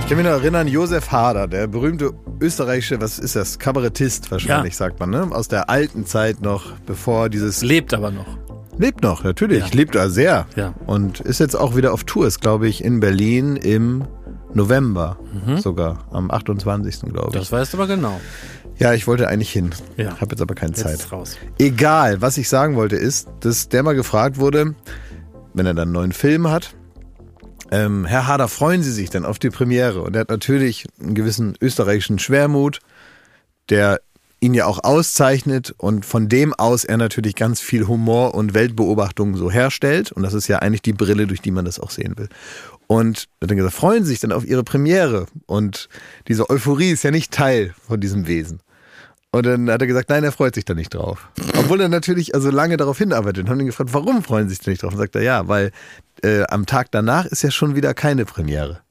kann mich noch erinnern, Josef Hader, der berühmte österreichische, was ist das, Kabarettist wahrscheinlich, sagt man, ne? Aus der alten Zeit noch, bevor dieses... Lebt aber noch. Lebt noch, natürlich. Ja. Lebt da sehr. Ja. Und ist jetzt auch wieder auf Tour, ist, glaube ich, in Berlin im November sogar, am 28. glaube ich. Das weißt du aber genau. Ja, ich wollte eigentlich hin. Ja. Habe jetzt aber keine Jetzt Zeit. ist raus. Egal, was ich sagen wollte ist, dass der mal gefragt wurde, wenn er dann einen neuen Film hat, Herr Hader, freuen Sie sich denn auf die Premiere? Und er hat natürlich einen gewissen österreichischen Schwermut, der ihn ja auch auszeichnet und von dem aus er natürlich ganz viel Humor und Weltbeobachtung so herstellt. Und das ist ja eigentlich die Brille, durch die man das auch sehen will. Und er hat dann gesagt, freuen Sie sich denn auf Ihre Premiere? Und diese Euphorie ist ja nicht Teil von diesem Wesen. Und dann hat er gesagt, nein, er freut sich da nicht drauf. Obwohl er natürlich also lange darauf hinarbeitet. Und haben ihn gefragt, warum freuen Sie sich da nicht drauf? Und sagt er, ja, weil am Tag danach ist ja schon wieder keine Premiere.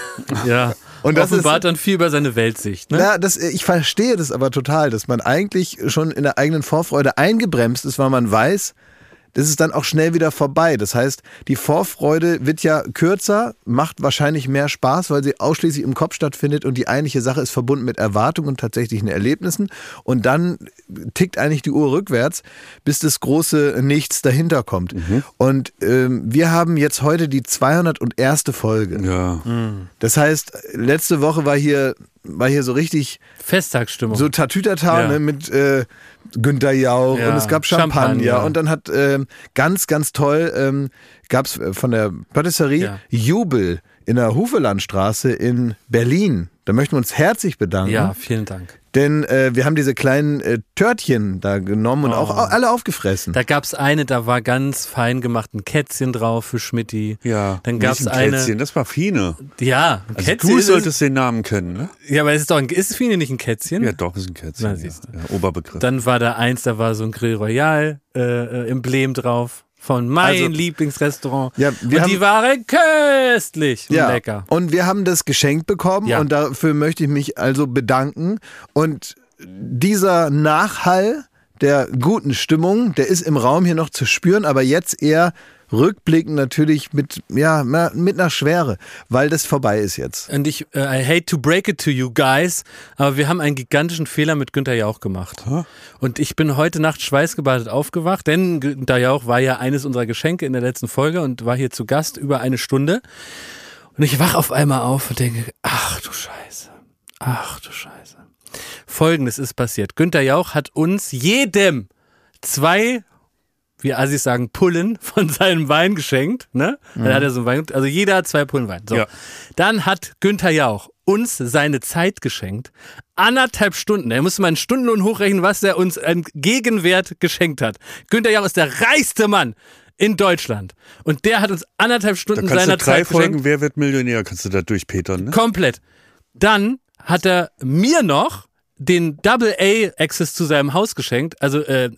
Ja, und das offenbart dann viel über seine Weltsicht. Ne? Ja, ich verstehe das aber total, dass man eigentlich schon in der eigenen Vorfreude eingebremst ist, weil man weiß, das ist dann auch schnell wieder vorbei. Das heißt, die Vorfreude wird ja kürzer, macht wahrscheinlich mehr Spaß, weil sie ausschließlich im Kopf stattfindet und die eigentliche Sache ist verbunden mit Erwartungen und tatsächlichen Erlebnissen. Und dann tickt eigentlich die Uhr rückwärts, bis das große Nichts dahinter kommt. Und wir haben jetzt heute die 201. Folge. Ja. Das heißt, letzte Woche war hier so richtig Festtagsstimmung. so Tatütata, ne, mit Günther Jauch und es gab Champagner. Und dann hat ganz, ganz toll gab es von der Patisserie Jubel in der Hufelandstraße in Berlin. Da möchten wir uns herzlich bedanken. Ja, vielen Dank. Denn wir haben diese kleinen Törtchen da genommen und auch alle aufgefressen. Da gab's eine, da war ganz fein gemacht ein Kätzchen drauf für Schmidti. Ja, dann gab's nicht ein Kätzchen, das war Fine. Ja, ein Also Kätzchen. du solltest den Namen kennen, ne? Ja, aber ist Fine nicht ein Kätzchen? Ja, doch, ist ein Kätzchen. Na, siehst du. Ja, Oberbegriff. Dann war da eins, da war so ein Grill Royal Emblem drauf. Von mein Lieblingsrestaurant. Ja, und die waren köstlich und lecker. Und wir haben das geschenkt bekommen und dafür möchte ich mich also bedanken. Und dieser Nachhall der guten Stimmung, der ist im Raum hier noch zu spüren, aber jetzt eher rückblickend natürlich mit einer Schwere, weil das vorbei ist jetzt. Und I hate to break it to you guys, aber wir haben einen gigantischen Fehler mit Günther Jauch gemacht. Und ich bin heute Nacht schweißgebadet aufgewacht, denn Günther Jauch war ja eines unserer Geschenke in der letzten Folge und war hier zu Gast über eine Stunde. Und ich wach auf einmal auf und denke, ach du Scheiße. Folgendes ist passiert. Günther Jauch hat uns jedem 2, wie Assis sagen, Pullen von seinem Wein geschenkt. Ne? Dann hat er so einen Wein, also jeder hat 2 Pullen Wein. So. Ja. Dann hat Günther Jauch uns seine Zeit geschenkt. 1,5 Stunden. Er musste mal einen Stundenlohn hochrechnen, was er uns an Gegenwert geschenkt hat. Günther Jauch ist der reichste Mann in Deutschland. Und der hat uns 1,5 Stunden seiner Zeit geschenkt. 3 Folgen Wer wird Millionär, kannst du da durchpetern, ne? Komplett. Dann hat er mir noch den Double-A-Access zu seinem Haus geschenkt, also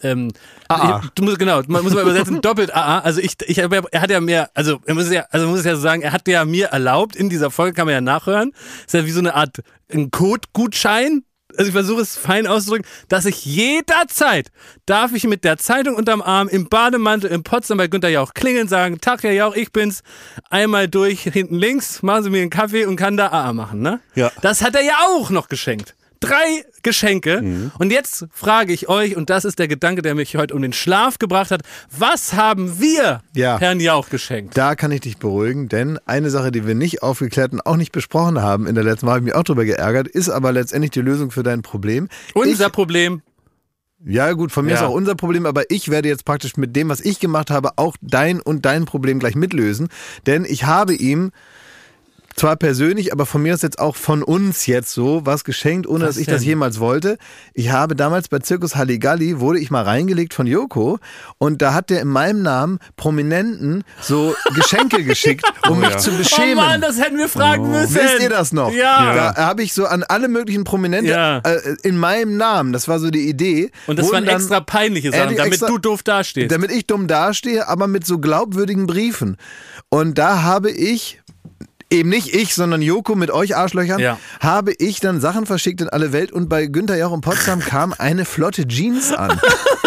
AA. Man muss mal übersetzen, doppelt AA, also er hat ja mir, also muss es ja so sagen, er hat ja mir erlaubt, in dieser Folge kann man ja nachhören, ist ja wie so eine Art ein Code-Gutschein, also ich versuche es fein auszudrücken, dass ich jederzeit, darf ich mit der Zeitung unterm Arm, im Bademantel in Potsdam bei Günther Jauch klingeln, sagen, Tag Herr Jauch, ich bin's, einmal durch, hinten links, machen Sie mir einen Kaffee und kann da AA machen, ne? Ja. Das hat er ja auch noch geschenkt. 3 Geschenke. Und jetzt frage ich euch, und das ist der Gedanke, der mich heute um den Schlaf gebracht hat, was haben wir Herrn Jauch geschenkt? Da kann ich dich beruhigen, denn eine Sache, die wir nicht aufgeklärt und auch nicht besprochen haben in der letzten Mal, habe ich mich auch drüber geärgert, ist aber letztendlich die Lösung für dein Problem. Unser Problem. Ja gut, von mir ist auch unser Problem, aber ich werde jetzt praktisch mit dem, was ich gemacht habe, auch dein Problem gleich mitlösen, denn ich habe ihm zwar persönlich, aber von mir ist jetzt auch von uns jetzt so was geschenkt, ohne dass ich das jemals wollte. Ich habe damals bei Zirkus Halligalli, wurde ich mal reingelegt von Joko und da hat der in meinem Namen Prominenten so Geschenke geschickt, um mich zu beschämen. Oh Mann, das hätten wir fragen müssen. Wisst ihr das noch? Ja. Da habe ich so an alle möglichen Prominente in meinem Namen, das war so die Idee. Und das waren extra peinliche Sachen, damit du doof dastehst. Damit ich dumm dastehe, aber mit so glaubwürdigen Briefen. Und da habe ich... Eben nicht ich, sondern Joko mit euch Arschlöchern, habe ich dann Sachen verschickt in alle Welt und bei Günther Jauch in Potsdam kam eine flotte Jeans an.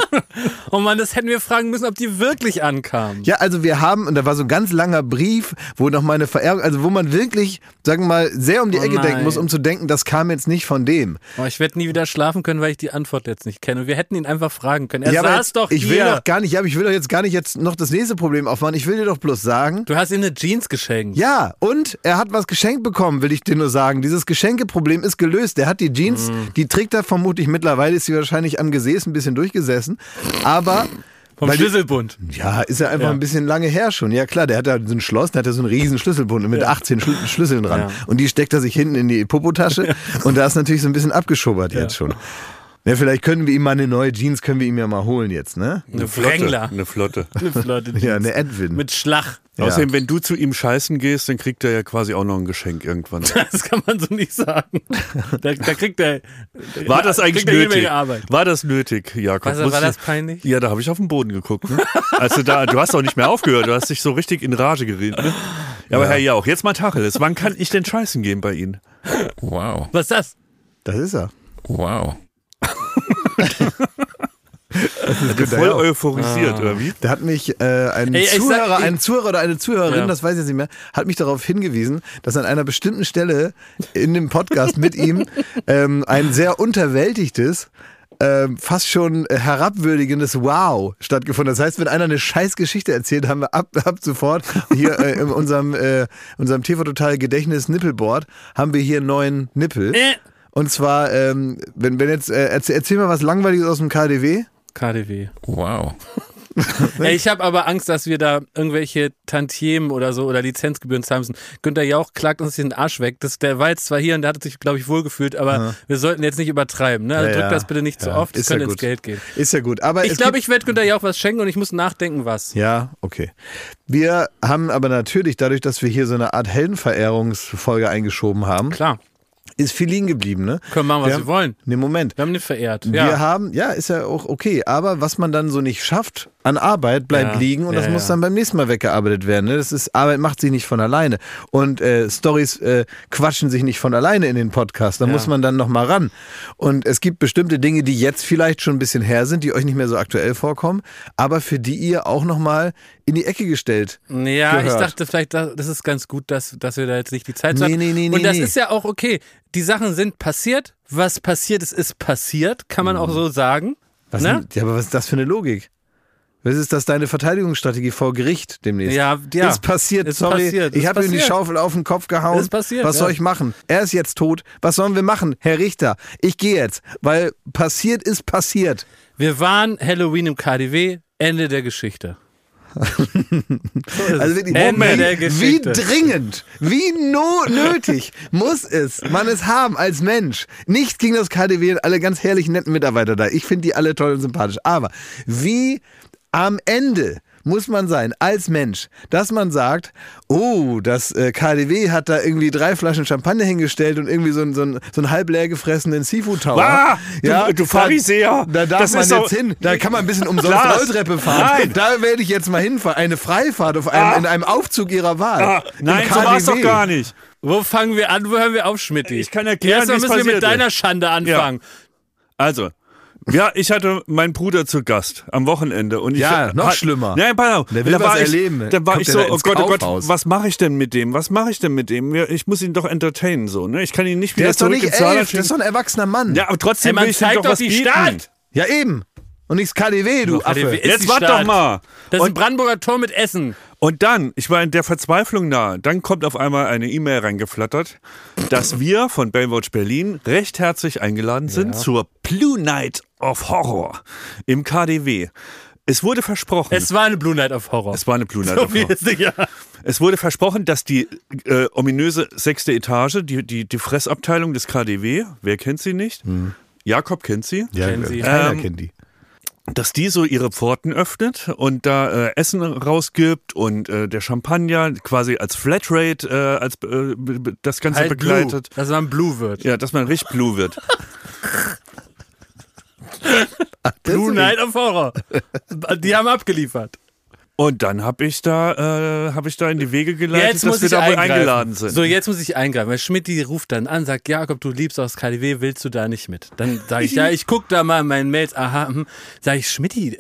Oh Mann, das hätten wir fragen müssen, ob die wirklich ankamen. Ja, also wir haben, und da war so ein ganz langer Brief, wo noch mal eine Verehrung, also wo man wirklich, sagen wir mal, sehr um die Ecke denken muss, um zu denken, das kam jetzt nicht von dem. Oh, ich werde nie wieder schlafen können, weil ich die Antwort jetzt nicht kenne. Wir hätten ihn einfach fragen können. Er Ja, aber saß doch ich will hier. doch gar nicht, ich will doch jetzt gar nicht jetzt noch das nächste Problem aufmachen. Ich will dir doch bloß sagen. Du hast ihm eine Jeans geschenkt. Ja, und er hat was geschenkt bekommen, will ich dir nur sagen. Dieses Geschenkeproblem ist gelöst. Der hat die Jeans, die trägt er vermutlich mittlerweile, ist sie wahrscheinlich am Gesäß ein bisschen durchgesessen. Aber Vom Schlüsselbund. ja, ist ja einfach ein bisschen lange her schon. Ja klar, der hat ja so ein Schloss, der hat ja so einen riesen Schlüsselbund mit 18 Schlüsseln dran. Ja. Und die steckt er sich hinten in die Popotasche und da ist natürlich so ein bisschen abgeschubbert jetzt schon. Ja, vielleicht können wir ihm mal eine neue Jeans, können wir ihm ja mal holen jetzt, ne? Eine Wrangler. Eine Flotte. Eine flotte Jeans. Ja, eine Edwin. Mit Schlag. Ja. Außerdem, wenn du zu ihm scheißen gehst, dann kriegt er ja quasi auch noch ein Geschenk irgendwann. Das kann man so nicht sagen. Da kriegt er. War das eigentlich kriegt er jede nötig? Menge Arbeit. War das nötig, Jakob? War das peinlich? Ja, da habe ich auf den Boden geguckt. Ne? Also du hast auch nicht mehr aufgehört, du hast dich so richtig in Rage geredet. Ne? Ja, aber Herr Jauch, jetzt mal Tacheles. Wann kann ich denn scheißen gehen bei Ihnen? Wow. Was ist das? Das ist er. Wow. Voll euphorisiert, oder wie? Da hat mich ein Ey, Zuhörer oder eine Zuhörerin, das weiß ich jetzt nicht mehr, hat mich darauf hingewiesen, dass an einer bestimmten Stelle in dem Podcast mit ihm ein sehr unterwältigtes, fast schon herabwürdigendes Wow stattgefunden. Das heißt, wenn einer eine scheiß Geschichte erzählt, haben wir ab sofort hier in unserem TV Total Gedächtnis Nippelboard haben wir hier einen neuen Nippel. Und zwar, wenn jetzt, erzähl mal was Langweiliges aus dem KDW. KDW. Wow. Ey, ich habe aber Angst, dass wir da irgendwelche Tantiemen oder so oder Lizenzgebühren zahlen müssen. Günther Jauch klagt uns den Arsch weg. Der war jetzt zwar hier und der hat sich, glaube ich, wohlgefühlt, aber wir sollten jetzt nicht übertreiben. Ne? Also drück das bitte nicht zu oft, das könnte ins Geld gehen. Ist ja gut. Aber ich glaube, ich werde Günther Jauch was schenken und ich muss nachdenken, was. Ja, okay. Wir haben aber natürlich, dadurch, dass wir hier so eine Art Heldenverehrungsfolge eingeschoben haben, Klar. ist viel liegen geblieben, ne? Können machen, was wir wollen. Ne, Moment. Wir haben den verehrt. Wir haben, ist ja auch okay, aber was man dann so nicht schafft an Arbeit, bleibt liegen und das muss dann beim nächsten Mal weggearbeitet werden. Ne? Das ist, Arbeit macht sich nicht von alleine. Und Storys quatschen sich nicht von alleine in den Podcast. Da muss man dann nochmal ran. Und es gibt bestimmte Dinge, die jetzt vielleicht schon ein bisschen her sind, die euch nicht mehr so aktuell vorkommen, aber für die ihr auch nochmal in die Ecke gestellt gehört. Ich dachte vielleicht, das ist ganz gut, dass wir da jetzt nicht die Zeit haben. Und das ist ja auch okay. Die Sachen sind passiert. Was passiert ist passiert, kann man auch so sagen. Ne? Aber was ist das für eine Logik? Was ist das deine Verteidigungsstrategie vor Gericht demnächst? Ja. Ist passiert, ich habe ihm die Schaufel auf den Kopf gehauen. Ist passiert, was soll ich machen? Er ist jetzt tot. Was sollen wir machen, Herr Richter? Ich gehe jetzt, weil passiert ist passiert. Wir waren Halloween im KDW, Ende der Geschichte. Also wirklich, Ende der wie Geschichte. dringend, wie nötig muss man es haben als Mensch. Nichts gegen das KDW und alle ganz herrlichen, netten Mitarbeiter da. Ich finde die alle toll und sympathisch. Aber wie am Ende muss man sein als Mensch, dass man sagt, oh, das KDW hat da irgendwie 3 Flaschen Champagner hingestellt und irgendwie so einen halb leer gefressenen Seafood Tower. Ah, du Pharisäer. Da darf Das man ist jetzt doch- hin. Da kann man ein bisschen umsonst Klaas. Rolltreppe fahren. Nein. Da werde ich jetzt mal hinfahren. Eine Freifahrt in einem Aufzug ihrer Wahl. Im Nein, so war es doch KDW. gar nicht. Wo fangen wir an? Wo hören wir auf, Schmidti? Ich kann erklären, Erstmal wie es müssen wir mit passiert deiner ist. Schande anfangen. Also, ich hatte meinen Bruder zu Gast am Wochenende. Und Noch schlimmer. Nein, pass auf. Der will Da was war erleben. Da war Kommt ich der so, da oh ins Gott, Kaufhaus? was mache ich denn mit dem? Ich muss ihn doch entertainen, so, ne? Ich kann ihn nicht wieder Der ist doch zurück nicht ins Saarland 11, der ist doch ein erwachsener Mann. Ja, aber trotzdem Man will ich ihm zeigt doch doch was die bieten. Stadt. Ja, eben. Und nicht das KDW, du KDW Affe. ist Jetzt die wart Stadt. doch mal. Das ist ein Brandenburger Tor mit Essen. Und dann, ich war in der Verzweiflung nahe, dann kommt auf einmal eine E-Mail reingeflattert, dass wir von Baywatch Berlin recht herzlich eingeladen sind zur Blue Night of Horror im KDW. Es wurde versprochen. Es war eine Blue Night of Horror. Es war eine Blue Night So of viel Horror. ist sicher. Es wurde versprochen, dass die ominöse 6. Etage, die Fressabteilung des KDW, wer kennt sie nicht? Jakob kennt sie. Ja, Kennen Sie. keiner kennt die. Dass die so ihre Pforten öffnet und da Essen rausgibt und der Champagner quasi als Flatrate das Ganze Halt begleitet. Blue, dass man Blue wird. Ja, dass man richtig blue wird. Blue Night of Horror. Die haben abgeliefert. Und dann habe ich da in die Wege geleitet, Jetzt dass muss wir ich da wohl eingreifen. eingeladen sind. So, jetzt muss ich eingreifen, weil Schmidti ruft dann an, sagt, Jakob, du liebst aus KDW, willst du da nicht mit? Dann sage ich, ja, ich guck da mal in meinen Mails, sage ich, Schmidti,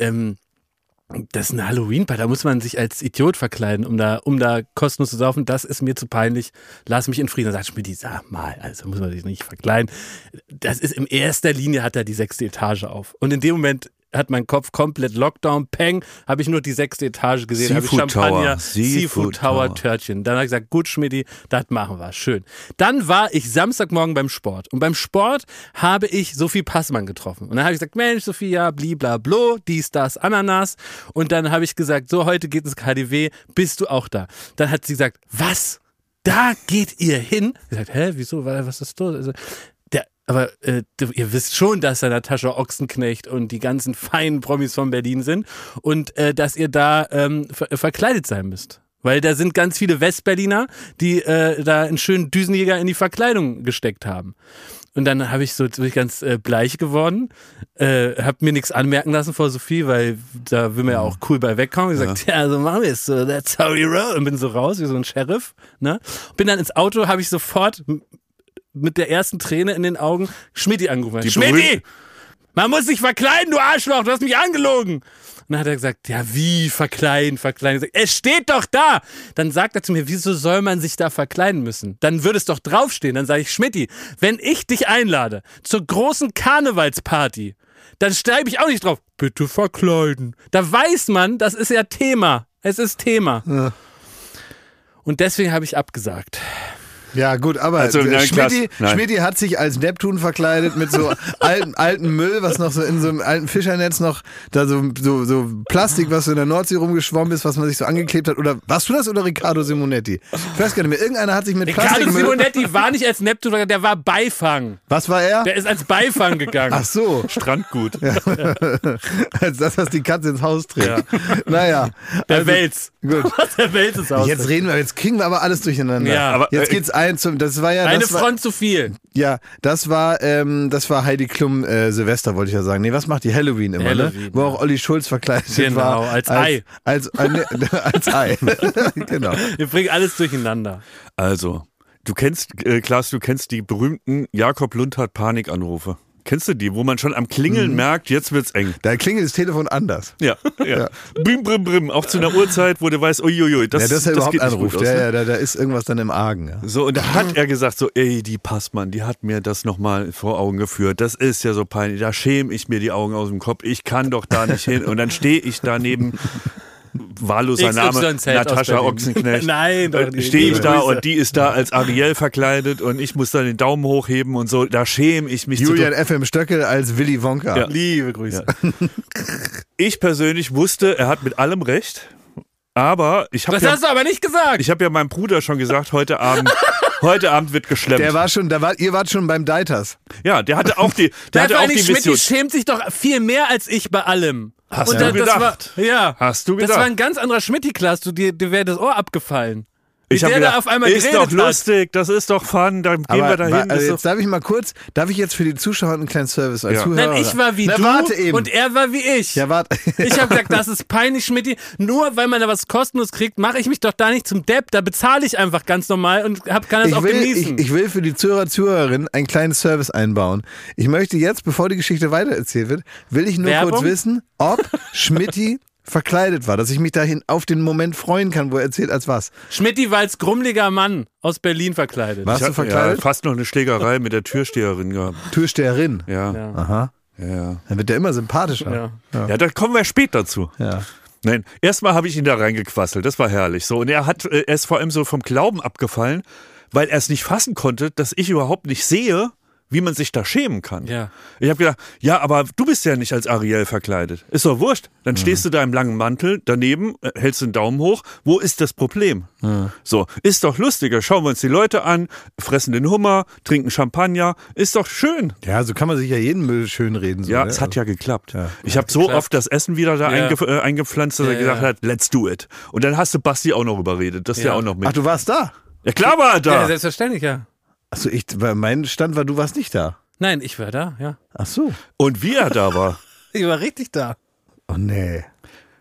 das ist eine Halloween-Party, da muss man sich als Idiot verkleiden, um da kostenlos zu saufen, das ist mir zu peinlich, lass mich in Frieden. Dann sagt Schmidti, sag mal, also muss man sich nicht verkleiden. Das ist in erster Linie, hat er die 6. Etage auf. Und in dem Moment hat mein Kopf komplett Lockdown, Peng, habe ich nur die 6. Etage gesehen, habe ich Champagner, Seafood Tower, Törtchen. Dann habe ich gesagt, gut Schmidti, das machen wir, schön. Dann war ich Samstagmorgen beim Sport und beim Sport habe ich Sophie Passmann getroffen. Und dann habe ich gesagt, Mensch Sophie, ja, bliblablo, dies, das, Ananas. Und dann habe ich gesagt, so, heute geht ins KDW, bist du auch da? Dann hat sie gesagt, was? Da geht ihr hin? Ich habe gesagt, wieso, was ist los? Also, aber ihr wisst schon, dass da Natascha Ochsenknecht und die ganzen feinen Promis von Berlin sind und dass ihr da verkleidet sein müsst. Weil da sind ganz viele Westberliner, die da einen schönen Düsenjäger in die Verkleidung gesteckt haben. Und dann habe ich bin ich ganz bleich geworden, habe mir nichts anmerken lassen vor Sophie, weil da will man ja auch cool bei wegkommen. Ich gesagt, ja, so machen wir es, so that's how we roll. Und bin so raus, wie so ein Sheriff. Ne? Bin dann ins Auto, habe ich sofort mit der ersten Träne in den Augen Schmidti angerufen. Schmidti! Man muss sich verkleiden, du Arschloch, du hast mich angelogen. Und dann hat er gesagt, ja wie verkleiden? Ich sag, es steht doch da. Dann sagt er zu mir, wieso soll man sich da verkleiden müssen? Dann würde es doch draufstehen. Dann sage ich, Schmidti, wenn ich dich einlade zur großen Karnevalsparty, dann schreibe ich auch nicht drauf, bitte verkleiden. Da weiß man, das ist ja Thema. Es ist Thema. Ja. Und deswegen habe ich abgesagt. Ja gut, aber Schmidti hat sich als Neptun verkleidet mit so alten Müll, was noch so in so einem alten Fischernetz noch, da so Plastik, was so in der Nordsee rumgeschwommen ist, was man sich so angeklebt hat. Oder warst du das oder Riccardo Simonetti? Ich weiß gar nicht mehr, irgendeiner hat sich mit Plastikmüll... Riccardo Simonetti war nicht als Neptun, der war Beifang. Was war er? Der ist als Beifang gegangen. Ach so. Strandgut. Ja. Als das, was die Katze ins Haus trägt. Ja. Naja. Der Wels. Gut. Was der Wels ins Haus trägt. Jetzt kriegen wir aber alles durcheinander. Ja. Aber, jetzt geht's das war ja... Eine Front zu viel. Ja, das war Heidi Klum Silvester, wollte ich ja sagen. Nee, was macht die? Halloween immer, ne? Wo auch Olli Schulz verkleidet war. Als Ei. Als Ei. Genau. Wir bringen alles durcheinander. Also, Klaas, du kennst die berühmten Jakob Lundhardt Panikanrufe. Kennst du die, wo man schon am Klingeln merkt, jetzt wird's eng? Da klingelt das Telefon anders. Ja. Brim, brim, brim. Auch zu einer Uhrzeit, wo du weißt, uiuiui, das ist ja überhaupt geht nicht anruft. Gut aus, ne? Da ist irgendwas dann im Argen. Ja. So, und da hat er gesagt so, ey, die Passmann, die hat mir das nochmal vor Augen geführt. Das ist ja so peinlich. Da schäme ich mir die Augen aus dem Kopf. Ich kann doch da nicht hin. Und dann stehe ich daneben. Wahlloser Name, Natascha Ochsenknecht. Nein, doch nicht. Stehe ich da und die ist da als Ariel verkleidet und ich muss da den Daumen hochheben und so. Da schäme ich mich. Julian FM Stöckel als Willy Wonka. Ja. Liebe Grüße. Ja. Ich persönlich wusste, er hat mit allem recht. Aber das hast du aber nicht gesagt. Ich habe ja meinem Bruder schon gesagt, heute Abend wird geschleppt. Ihr wart schon beim Deiters. Ja, der hatte auch die Mission. Schmidti schämt sich doch viel mehr als ich bei allem. Hast du gedacht? Hast du gedacht? Das war ein ganz anderer Schmidti-Klass, dir wäre das Ohr abgefallen. Ich habe gedacht, auf einmal ist doch lustig, das ist doch fun, dann gehen wir da hin. Also jetzt darf ich jetzt für die Zuschauer einen kleinen Service als Zuhörer? Nein, ich war wie du und er war wie ich. Ja, warte. Ich habe gesagt, das ist peinlich, Schmidti. Nur weil man da was kostenlos kriegt, mache ich mich doch da nicht zum Depp. Da bezahle ich einfach ganz normal und kann das auch genießen. Ich will für die Zuhörerin einen kleinen Service einbauen. Ich möchte jetzt, bevor die Geschichte weitererzählt wird, will ich nur kurz wissen, ob Schmidti verkleidet war, dass ich mich dahin auf den Moment freuen kann, wo er erzählt, als was. Schmidti war als grummeliger Mann aus Berlin verkleidet. Warst du verkleidet? Ja, fast noch eine Schlägerei mit der Türsteherin gehabt. Türsteherin? Ja. Aha. Ja. Dann wird der immer sympathischer. Ja, da kommen wir später zu. Ja. Nein, erstmal habe ich ihn da reingequasselt, das war herrlich. So, und er ist vor allem so vom Glauben abgefallen, weil er es nicht fassen konnte, dass ich überhaupt nicht sehe, wie man sich da schämen kann. Ja. Ich habe gedacht, ja, aber du bist ja nicht als Ariel verkleidet. Ist doch wurscht. Dann stehst du da im langen Mantel, daneben, hältst den Daumen hoch. Wo ist das Problem? So, ist doch lustiger. Schauen wir uns die Leute an, fressen den Hummer, trinken Champagner. Ist doch schön. Ja, so kann man sich ja jeden Müll schönreden. So, ja, es hat ja geklappt. Ja. Ich habe so oft das Essen wieder da eingepflanzt, dass er gesagt hat, let's do it. Und dann hast du Basti auch noch überredet, dass der auch noch mit. Ach, du warst da? Ja, klar war er da. Ja, selbstverständlich, ja. Achso, mein Stand war, du warst nicht da. Nein, ich war da, ja. Ach so. Und wie er da war. Ich war richtig da. Oh nee.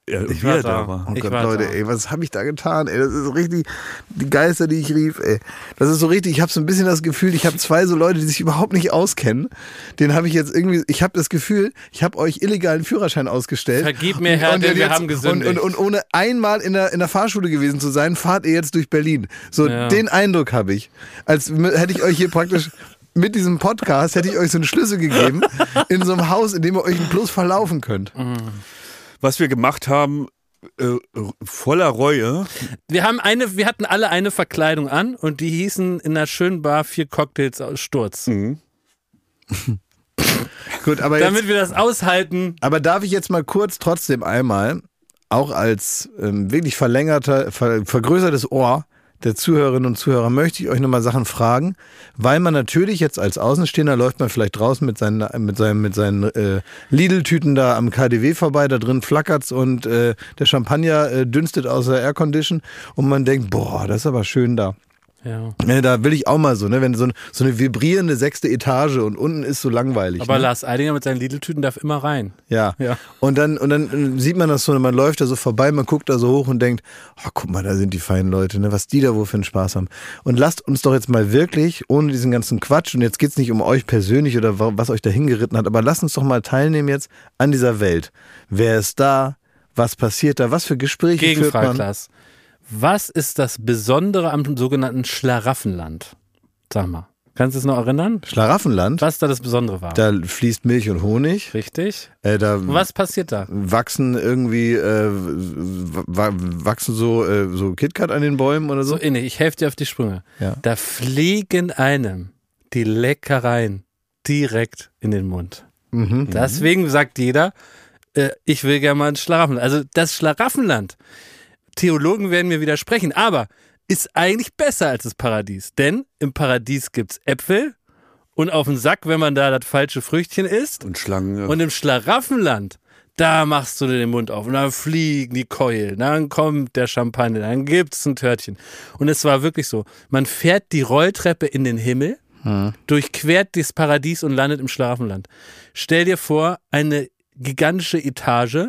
wie war er da. da war. Oh Ich Gott, war Leute, da. ey, was habe ich da getan? Ey, das ist so richtig, die Geister, die ich rief, ey. Das ist so richtig, ich habe so ein bisschen das Gefühl, ich habe zwei so Leute, die sich überhaupt nicht auskennen. Den habe ich jetzt irgendwie, ich habe das Gefühl, ich habe euch illegalen Führerschein ausgestellt. Vergib mir, Herr, denn wir haben gesündigt. Und ohne einmal in der Fahrschule gewesen zu sein, fahrt ihr jetzt durch Berlin. So, den Eindruck habe ich. Als hätte ich euch hier praktisch mit diesem Podcast, hätte ich euch so einen Schlüssel gegeben in so einem Haus, in dem ihr euch bloß verlaufen könnt. Was wir gemacht haben, voller Reue. Wir hatten alle eine Verkleidung an und die hießen in einer schönen Bar 4 Cocktails aus Sturz. Gut, aber Damit wir das aushalten. Aber darf ich jetzt mal kurz trotzdem einmal, auch als wirklich vergrößertes Ohr der Zuhörerinnen und Zuhörer, möchte ich euch nochmal Sachen fragen, weil man natürlich jetzt als Außenstehender läuft man vielleicht draußen mit seinen Lidl-Tüten da am KaDeWe vorbei, da drin flackert's und der Champagner dünstet aus der Aircondition und man denkt, boah, das ist aber schön da. Ja. Ja, da will ich auch mal so, ne, wenn so eine vibrierende 6. Etage und unten ist so langweilig. Aber ne? Lars Eidinger mit seinen Lidl-Tüten darf immer rein. Ja. Ja. Und dann sieht man das so, man läuft da so vorbei, man guckt da so hoch und denkt, oh, guck mal, da sind die feinen Leute, ne, was die da wohl für einen Spaß haben. Und lasst uns doch jetzt mal wirklich, ohne diesen ganzen Quatsch, und jetzt geht's nicht um euch persönlich oder was euch da hingeritten hat, aber lasst uns doch mal teilnehmen jetzt an dieser Welt. Wer ist da? Was passiert da? Was für Gespräche führt Gegenfrage, man? Lars. Was ist das Besondere am sogenannten Schlaraffenland? Sag mal, kannst du es noch erinnern? Schlaraffenland? Was da das Besondere war? Da fließt Milch und Honig. Richtig. Da Und was passiert da? wachsen irgendwie so KitKat an den Bäumen oder so. So ähnlich, ich helfe dir auf die Sprünge. Ja. Da fliegen einem die Leckereien direkt in den Mund. Deswegen sagt jeder, ich will gerne mal ins Schlaraffenland. Also das Schlaraffenland, Theologen werden mir widersprechen, aber ist eigentlich besser als das Paradies. Denn im Paradies gibt's Äpfel und auf den Sack, wenn man da das falsche Früchtchen isst. Und Schlangen. Und im Schlaraffenland, da machst du dir den Mund auf und dann fliegen die Keulen, dann kommt der Champagner, dann gibt's ein Törtchen. Und es war wirklich so, man fährt die Rolltreppe in den Himmel, durchquert das Paradies und landet im Schlaraffenland. Stell dir vor, eine gigantische Etage,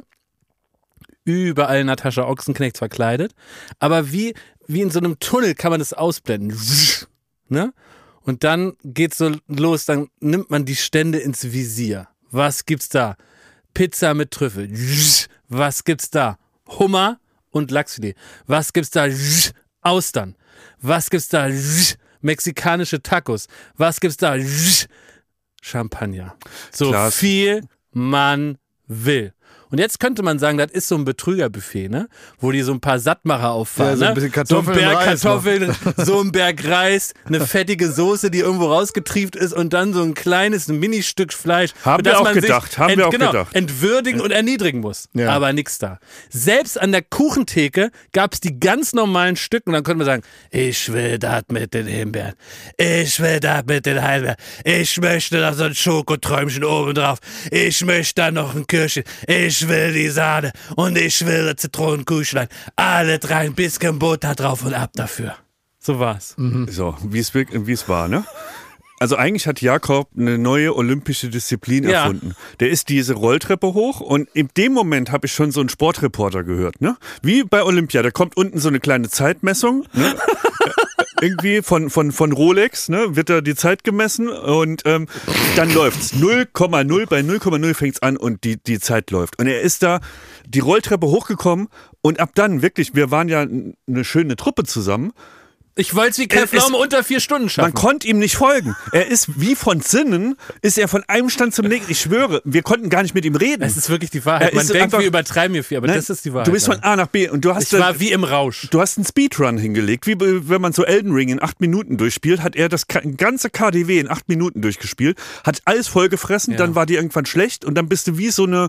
überall Natascha Ochsenknecht verkleidet, aber wie in so einem Tunnel kann man das ausblenden. Ne? Und dann geht's so los, dann nimmt man die Stände ins Visier. Was gibt's da? Pizza mit Trüffel. Was gibt's da? Hummer und Lachsfilet. Was gibt's da? Austern. Was gibt's da? Mexikanische Tacos. Was gibt's da? Champagner. So Klaas. viel man will. Und jetzt könnte man sagen, das ist so ein Betrügerbuffet, ne? Wo die so ein paar Sattmacher auffahren, Ja, so ein ne? bisschen Kartoffeln so ein Berg und Reis Kartoffeln, so ein Berg Reis, eine fettige Soße, die irgendwo rausgetrieft ist und dann so ein kleines Ministück Fleisch. Haben für wir das auch man gedacht, sich haben wir auch gedacht. entwürdigen und erniedrigen muss. Ja. Aber nix da. Selbst an der Kuchentheke gab es die ganz normalen Stücke und dann könnte man sagen, ich will das mit den Himbeeren, ich will das mit den Heidelbeeren, ich möchte da so ein Schokoträumchen oben drauf, ich möchte da noch ein Kirschchen, ich will die Sahne und ich will Zitronenkuchlein, alle rein, bisschen Butter drauf und ab dafür. So war's. So, wie es war, ne? Also eigentlich hat Jakob eine neue olympische Disziplin Ja. erfunden. Der ist diese Rolltreppe hoch und in dem Moment habe ich schon so einen Sportreporter gehört, ne? Wie bei Olympia, da kommt unten so eine kleine Zeitmessung, ne? Irgendwie von Rolex, ne, wird da die Zeit gemessen und dann läuft's 0,0, bei 0,0 fängt's an und die Zeit läuft. Und er ist da die Rolltreppe hochgekommen und ab dann wirklich, wir waren ja eine schöne Truppe zusammen. Ich wollte es wie Kai Pflaume unter 4 Stunden schaffen. Man konnte ihm nicht folgen. Er ist wie von Sinnen, ist er von einem Stand zum nächsten. Ich schwöre, wir konnten gar nicht mit ihm reden. Es ist wirklich die Wahrheit. Er Man ist denkt, einfach- wir übertreiben hier viel, aber Ne? das ist die Wahrheit. Du bist von A nach B und du hast ich war wie im Rausch. Du hast einen Speedrun hingelegt, wie wenn man so Elden Ring in 8 Minuten durchspielt, hat er das ganze KaDeWe in 8 Minuten durchgespielt, hat alles vollgefressen, Ja. dann war dir irgendwann schlecht und dann bist du wie so eine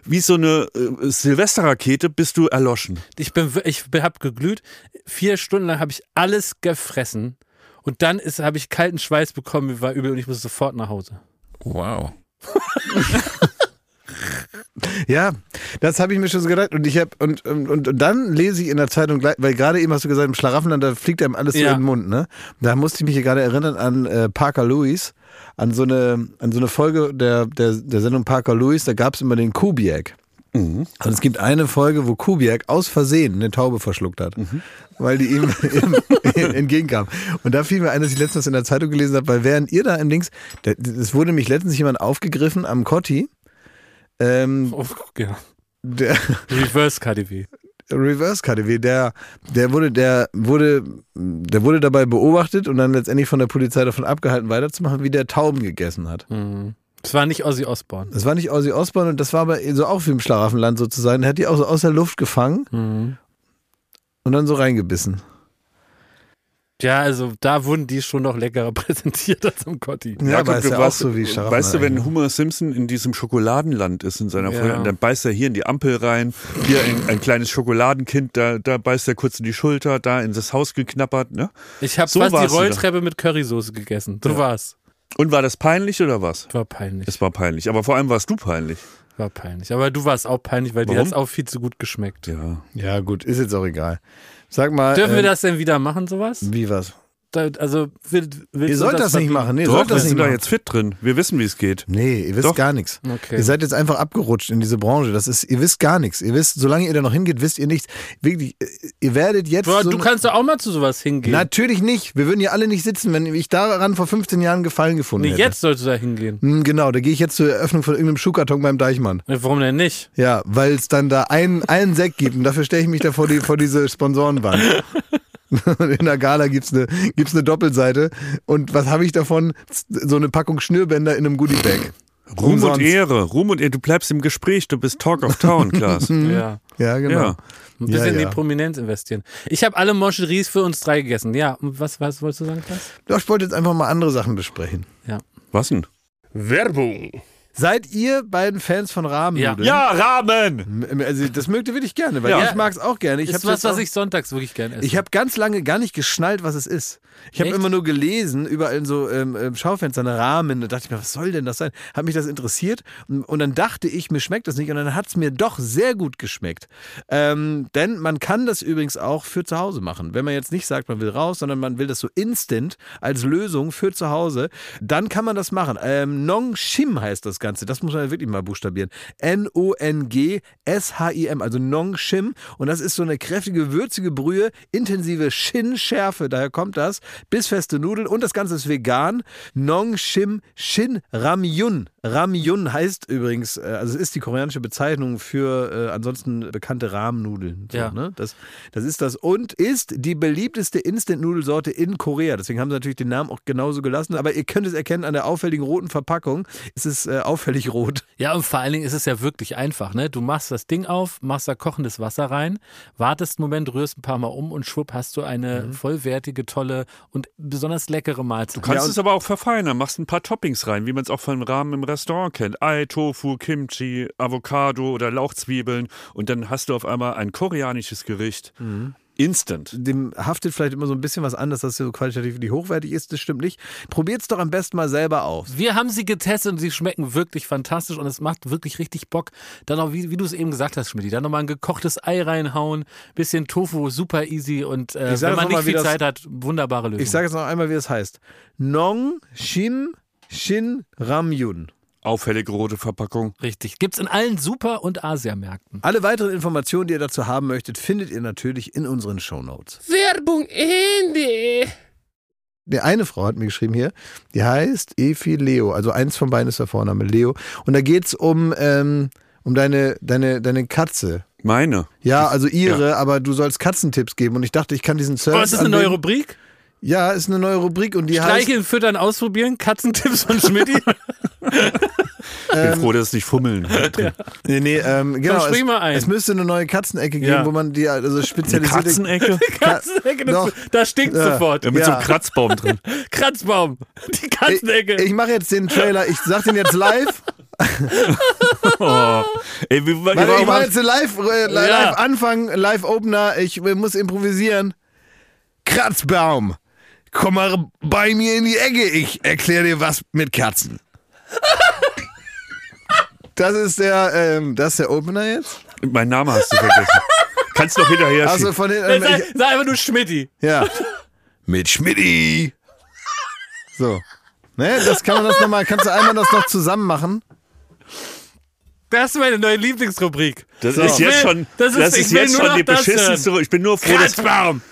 Silvesterrakete bist du erloschen. Ich hab geglüht. 4 Stunden lang habe ich alles gefressen. Und dann habe ich kalten Schweiß bekommen, mir war übel und ich musste sofort nach Hause. Wow. Ja, das habe ich mir schon so gedacht. Und und dann lese ich in der Zeitung, weil gerade eben hast du gesagt, im Schlaraffenland, da fliegt einem alles so Ja. in den Mund, ne? Da musste ich mich hier gerade erinnern an Parker Lewis, an so eine Folge der Sendung Parker Lewis, da gab es immer den Kubiak. Und es gibt eine Folge, wo Kubiak aus Versehen eine Taube verschluckt hat, weil die ihm entgegenkam. Und da fiel mir ein, dass ich letztens in der Zeitung gelesen habe, weil während ihr da im Dings, es wurde mich letztens jemand aufgegriffen am Kotti. Ja. Der Reverse KDW. Reverse KDW, der wurde dabei beobachtet und dann letztendlich von der Polizei davon abgehalten, weiterzumachen, wie der Tauben gegessen hat. Es war nicht Ozzy Osbourne. Das war nicht Ozzy Osbourne und das war aber so auch wie im Schlaraffenland sozusagen. Er hat die auch so aus der Luft gefangen und dann so reingebissen. Ja, also da wurden die schon noch leckerer präsentiert als am Kotti. Ja, aber ist ja auch so wie Schlaraffenland. Weißt du, wenn Homer Simpson in diesem Schokoladenland ist in seiner Folge, und dann beißt er hier in die Ampel rein, hier ein kleines Schokoladenkind, da beißt er kurz in die Schulter, da in das Haus geknappert. Ne? Ich habe fast die Rolltreppe mit Currysoße gegessen. So war's. Und war das peinlich oder was? War peinlich. Es war peinlich, aber vor allem warst du peinlich. War peinlich. Aber du warst auch peinlich, weil dir hat's auch viel zu gut geschmeckt. Ja gut, ist jetzt auch egal. Sag mal. Dürfen wir das denn wieder machen, sowas? Wie was? Also, ihr sollt das nicht machen. Nee, Doch, wir sind da jetzt fit drin. Wir wissen, wie es geht. Nee, ihr wisst gar nichts. Okay. Ihr seid jetzt einfach abgerutscht in diese Branche. Ihr wisst gar nichts. Ihr wisst, solange ihr da noch hingeht, wisst ihr nichts. Wirklich, ihr werdet jetzt. Bro, du kannst doch auch mal zu sowas hingehen. Natürlich nicht. Wir würden hier alle nicht sitzen, wenn ich daran vor 15 Jahren Gefallen gefunden hätte. Jetzt solltest du da hingehen. Genau, da gehe ich jetzt zur Eröffnung von irgendeinem Schuhkarton beim Deichmann. Warum denn nicht? Ja, weil es dann da einen Sekt gibt und dafür stelle ich mich da vor diese Sponsorenwand. In der Gala gibt's eine Doppelseite und was habe ich davon? So eine Packung Schnürbänder in einem Goodiebag. Ruhm und Ehre, du bleibst im Gespräch, du bist Talk of Town, Klaas. Ja, genau. Ja. Ein bisschen in die Prominenz investieren. Ich habe alle Moncheries für uns 3 gegessen. Ja, und was wolltest du sagen, Klaas? Doch, ich wollte jetzt einfach mal andere Sachen besprechen. Ja. Was denn? Werbung. Seid ihr beiden Fans von Rahmennudeln? Ja, Rahmen! Also das mögt ihr wirklich gerne, weil ich mag es auch gerne. Das ist was ich sonntags wirklich gerne esse. Ich habe ganz lange gar nicht geschnallt, was es ist. Ich habe immer nur gelesen, überall in so Schaufenstern Rahmen. Da dachte ich mir, was soll denn das sein? Hat mich das interessiert und dann dachte ich, mir schmeckt das nicht und dann hat es mir doch sehr gut geschmeckt. Denn man kann das übrigens auch für zu Hause machen. Wenn man jetzt nicht sagt, man will raus, sondern man will das so instant als Lösung für zu Hause, dann kann man das machen. Nong Shim heißt das Ganze. Das muss man wirklich mal buchstabieren. Nongshim, also Nong Shim. Und das ist so eine kräftige, würzige Brühe, intensive Shin-Schärfe, daher kommt das. Bissfeste Nudeln und das Ganze ist vegan. Nong Shim Shin Ramyun. Ramyun heißt übrigens, also es ist die koreanische Bezeichnung für ansonsten bekannte Rahmennudeln. So, ja. Ne? Das ist das. Und ist die beliebteste Instant-Nudelsorte in Korea. Deswegen haben sie natürlich den Namen auch genauso gelassen. Aber ihr könnt es erkennen an der auffälligen roten Verpackung. Es ist auffällig rot. Ja, und vor allen Dingen ist es ja wirklich einfach. Ne? Du machst das Ding auf, machst da kochendes Wasser rein, wartest einen Moment, rührst ein paar Mal um und schwupp hast du eine vollwertige, tolle und besonders leckere Mahlzeit. Du kannst es aber auch verfeinern, machst ein paar Toppings rein, wie man es auch von Ramen im Restaurant kennt. Ei, Tofu, Kimchi, Avocado oder Lauchzwiebeln und dann hast du auf einmal ein koreanisches Gericht. Instant. Dem haftet vielleicht immer so ein bisschen was an, dass das so qualitativ nicht hochwertig ist. Das stimmt nicht. Probiert's doch am besten mal selber aus. Wir haben sie getestet und sie schmecken wirklich fantastisch und es macht wirklich richtig Bock. Dann auch, wie du es eben gesagt hast, Schmidt, dann nochmal ein gekochtes Ei reinhauen, bisschen Tofu, super easy und wenn man nicht viel Zeit hat, wunderbare Lösung. Ich sage jetzt noch einmal, wie es heißt. Nong Shim Shin Ramyun. Auffällig rote Verpackung. Richtig. Gibt's in allen Super- und Asiamärkten. Alle weiteren Informationen, die ihr dazu haben möchtet, findet ihr natürlich in unseren Shownotes. Werbung Ende. Die eine Frau hat mir geschrieben hier, die heißt Efi Leo, also eins von beiden ist der Vorname, Leo. Und da geht's um deine Katze. Meine? Ja, also ihre, aber du sollst Katzentipps geben. Und ich dachte, ich kann diesen Service. Oh, ist das eine neue Rubrik? Ja, ist eine neue Rubrik und die heißt... Streicheln, füttern, ausprobieren, Katzentipps von Schmidti. Ich bin froh, dass es nicht Fummeln drin. Nee, genau. Spring mal ein. Es müsste eine neue Katzenecke geben, wo man die also spezialisierte... Katzenecke? Katzenecke, da stinkt sofort. Ja, mit so einem Kratzbaum drin. Kratzbaum, die Katzenecke. Ich mache jetzt den Trailer, ich sag den jetzt live. Ey, ich mache jetzt den Live-Anfang, Live-Opener, ich muss improvisieren. Kratzbaum, komm mal bei mir in die Ecke, ich erkläre dir was mit Katzen. Das ist der Opener jetzt? Mein Name hast du vergessen. Kannst du doch hinterher schieben. Also von den, sag einfach nur Schmidti. Ja. Mit Schmidti. So. Ne, kannst du einmal das noch zusammen machen? Das ist meine neue Lieblingsrubrik. Das ist jetzt schon, das ist jetzt schon die beschissenste. Ich bin nur froh, Kratzbaum!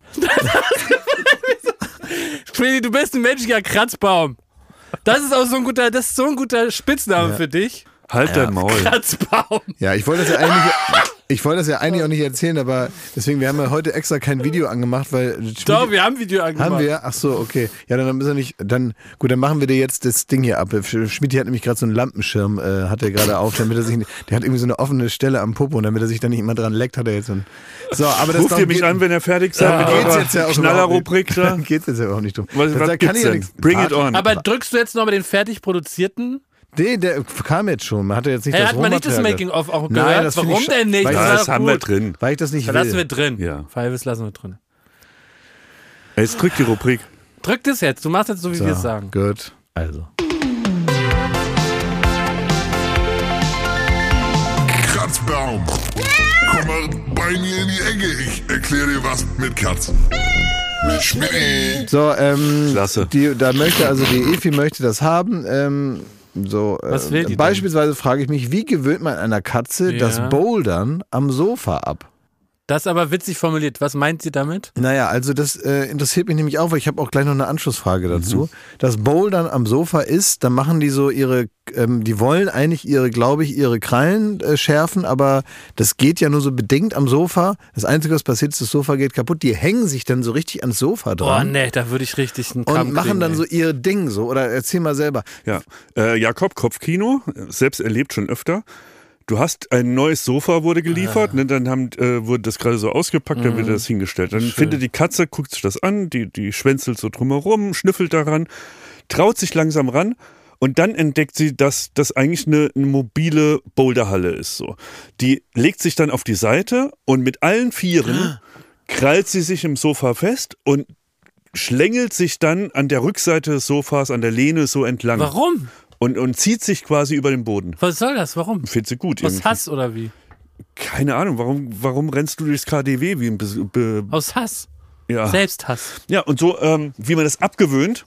Quilly, du bist ein menschlicher Kratzbaum. Das ist auch so ein guter Spitzname für dich. Halt dein Maul. Kratzbaum. Ja, ich wollte das ja eigentlich auch nicht erzählen, aber deswegen, wir haben ja heute extra kein Video angemacht, weil... Doch, wir haben ein Video angemacht. Haben wir? Ach so, okay. Ja, dann müssen wir nicht, dann machen wir dir jetzt das Ding hier ab. Schmidt hat nämlich gerade so einen Lampenschirm, hat er gerade auf, damit er sich, der hat irgendwie so eine offene Stelle am Popo und damit er sich da nicht immer dran leckt, hat er jetzt so ein... So, aber das ruft ihr mich an, wenn ihr fertig seid mit geht's jetzt ja auch Knallerrubrik da? Geht's jetzt ja auch nicht drum. Was kann ich ja nichts. Bring it on. Aber drückst du jetzt noch mal den fertig produzierten? Nee, der kam jetzt schon. Man hatte jetzt nicht das hat man nicht das Making-of auch gehört? Nein, das warum denn nicht? Das haben wir drin. Weil ich das nicht will. Lassen wir drin. Ja. Fives lassen wir drin. Jetzt drück die Rubrik. Drück das jetzt. Du machst jetzt so, wie wir es sagen. Gut. Also. Kratzbaum. Komm mal bei mir in die Ecke. Ich erkläre dir was mit Katzen. Mit Schmidt. So, Klasse. Die Efi möchte das haben. Was will die beispielsweise frage ich mich, wie gewöhnt man einer Katze das Bouldern am Sofa ab? Das ist aber witzig formuliert. Was meint sie damit? Naja, also das interessiert mich nämlich auch, weil ich habe auch gleich noch eine Anschlussfrage dazu. Das Bouldern am Sofa ist, dann machen die so die wollen eigentlich ihre Krallen schärfen, aber das geht ja nur so bedingt am Sofa. Das Einzige, was passiert ist, das Sofa geht kaputt. Die hängen sich dann so richtig ans Sofa dran. Oh nee, da würde ich richtig einen Kamm und machen kriegen, dann so ihr Ding so. Oder erzähl mal selber. Ja, Jakob, Kopfkino, selbst erlebt schon öfter. Du hast ein neues Sofa wurde geliefert, ne, dann wurde das gerade so ausgepackt, dann wird das hingestellt. Dann findet die Katze, guckt sich das an, die schwänzelt so drumherum, schnüffelt daran, traut sich langsam ran und dann entdeckt sie, dass das eigentlich eine mobile Boulderhalle ist. So. Die legt sich dann auf die Seite und mit allen Vieren krallt sie sich im Sofa fest und schlängelt sich dann an der Rückseite des Sofas, an der Lehne so entlang. Warum? Und zieht sich quasi über den Boden. Was soll das? Warum? Findet sie gut. Aus Hass oder wie? Keine Ahnung. Warum rennst du durchs KDW wie ein Aus Hass. Ja. Selbsthass. Ja, und so, wie man das abgewöhnt.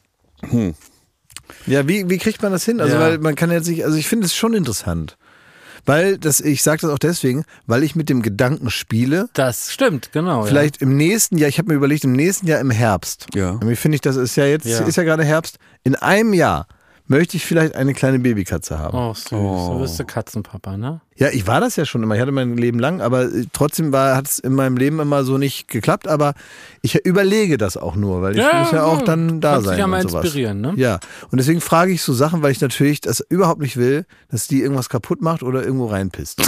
Ja, wie kriegt man das hin? Also, weil man kann jetzt nicht, also ich finde es schon interessant. Weil ich sage das auch deswegen, weil ich mit dem Gedanken spiele. Das stimmt, genau. Vielleicht im nächsten Jahr, ich habe mir überlegt, im nächsten Jahr im Herbst. Ja. Nämlich finde ich, das ist ja jetzt, ist ja gerade Herbst. In einem Jahr möchte ich vielleicht eine kleine Babykatze haben. Oh, süß. So bist du Katzenpapa, ne? Ja, ich war das ja schon immer. Ich hatte mein Leben lang, aber trotzdem hat es in meinem Leben immer so nicht geklappt. Aber ich überlege das auch nur, weil ich muss ja auch dann da sein. Kann sich ja mal und sowas. inspirieren, ne? Ja, und deswegen frage ich so Sachen, weil ich natürlich das überhaupt nicht will, dass die irgendwas kaputt macht oder irgendwo reinpisst.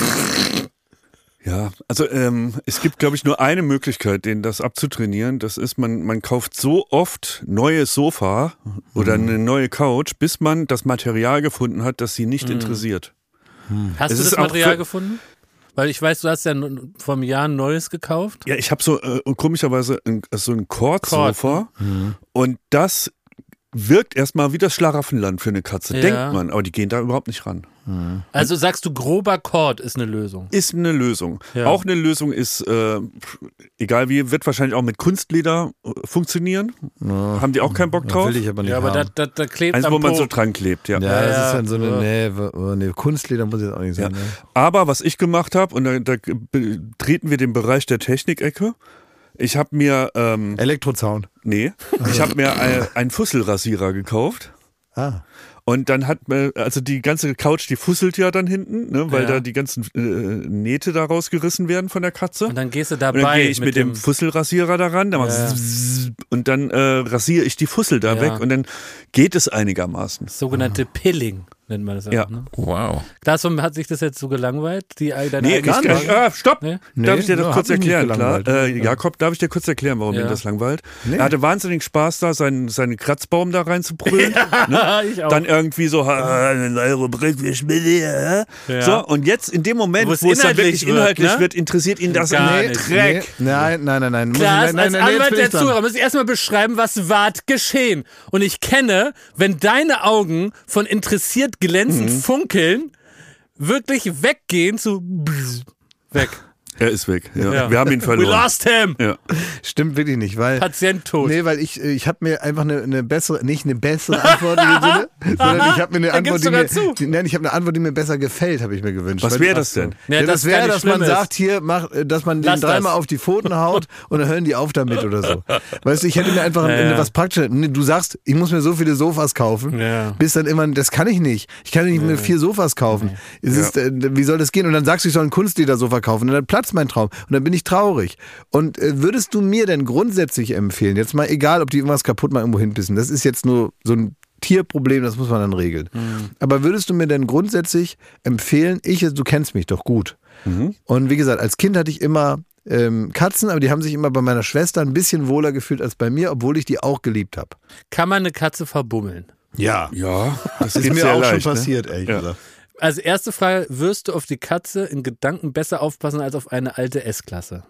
Ja, also es gibt, glaube ich, nur eine Möglichkeit, denen das abzutrainieren. Das ist, man kauft so oft neues Sofa oder eine neue Couch, bis man das Material gefunden hat, das sie nicht interessiert. Hast du das Material gefunden? Weil ich weiß, du hast ja vor einem Jahr ein neues gekauft. Ja, ich habe so komischerweise so ein Kordsofa und das wirkt erstmal wie das Schlaraffenland für eine Katze, denkt man, aber die gehen da überhaupt nicht ran. Also sagst du, grober Kord ist eine Lösung? Ist eine Lösung. Ja. Auch eine Lösung ist, egal wie, wird wahrscheinlich auch mit Kunstleder funktionieren. Haben die auch keinen Bock drauf? Will ich aber nicht Ja, aber haben. da klebt Eins, am wo man Po. so dran klebt, ja. Ja, das ist dann so eine Kunstleder muss jetzt auch nicht sein. Ja. Ne? Aber was ich gemacht habe, und da betreten wir den Bereich der Technikecke, ich habe mir, Elektrozaun. ich habe mir einen Fusselrasierer gekauft. Ah. Und dann also die ganze Couch, die fusselt ja dann hinten, ne, weil da die ganzen Nähte da rausgerissen werden von der Katze. Und dann gehst du Und dann dabei gehe ich mit dem Fusselrasierer daran, und dann rasiere ich die Fussel da weg und dann geht es einigermaßen. sogenannte Pilling nennt man das auch, ne? Wow. Darum hat sich das jetzt so gelangweilt? Stopp! Nee? Darf ich dir das kurz hat mich nicht erklären? Klar? gelangweilt. Jakob, darf ich dir kurz erklären, warum ihn das langweilt? Er hatte wahnsinnig Spaß da, seinen Kratzbaum da reinzubrüllen. Ne? Ich auch. Dann irgendwie so, eine neue Rubrik, wir spielen. So, und jetzt in dem Moment, wo es dann wirklich inhaltlich wird, interessiert ihn das Gar ein nicht. Dreck. Nein. Klaas, als Anwalt der jetzt bin ich dran. Zuhörer muss ich erstmal beschreiben, was ward geschehen. Und ich kenne, wenn deine Augen von interessiert glänzend funkeln, wirklich weggehen zu weg. Er ist weg. Ja. Wir haben ihn We verloren. lost him! Ja. Stimmt wirklich nicht, weil Patient tot. Nee, weil ich habe mir einfach eine bessere, nicht eine bessere Antwort in dem Sinne. Sondern ich habe mir eine Antwort, ich habe eine Antwort, die mir besser gefällt, habe ich mir gewünscht. Was wäre das denn? Ja, das wäre, dass man sagt, hier, dass man den dreimal auf die Pfoten haut und dann hören die auf damit oder so. Weißt du, ich hätte mir einfach was Praktisches. Du sagst, ich muss mir so viele Sofas kaufen, bis dann immer, das kann ich nicht. Ich kann nicht mir 4 Sofas kaufen. Wie soll das gehen? Und dann sagst du, ich soll ein Kunstledersofa kaufen und dann platzt mein Traum und dann bin ich traurig. Und würdest du mir denn grundsätzlich empfehlen, jetzt mal egal, ob die irgendwas kaputt mal irgendwo hinpissen, das ist jetzt nur so ein Tierproblem, das muss man dann regeln. Aber würdest du mir denn grundsätzlich empfehlen, du kennst mich doch gut. Und wie gesagt, als Kind hatte ich immer Katzen, aber die haben sich immer bei meiner Schwester ein bisschen wohler gefühlt als bei mir, obwohl ich die auch geliebt habe. Kann man eine Katze verbummeln? Ja, das ist mir auch schon passiert, ehrlich gesagt. Also erste Frage, wirst du auf die Katze in Gedanken besser aufpassen als auf eine alte S-Klasse?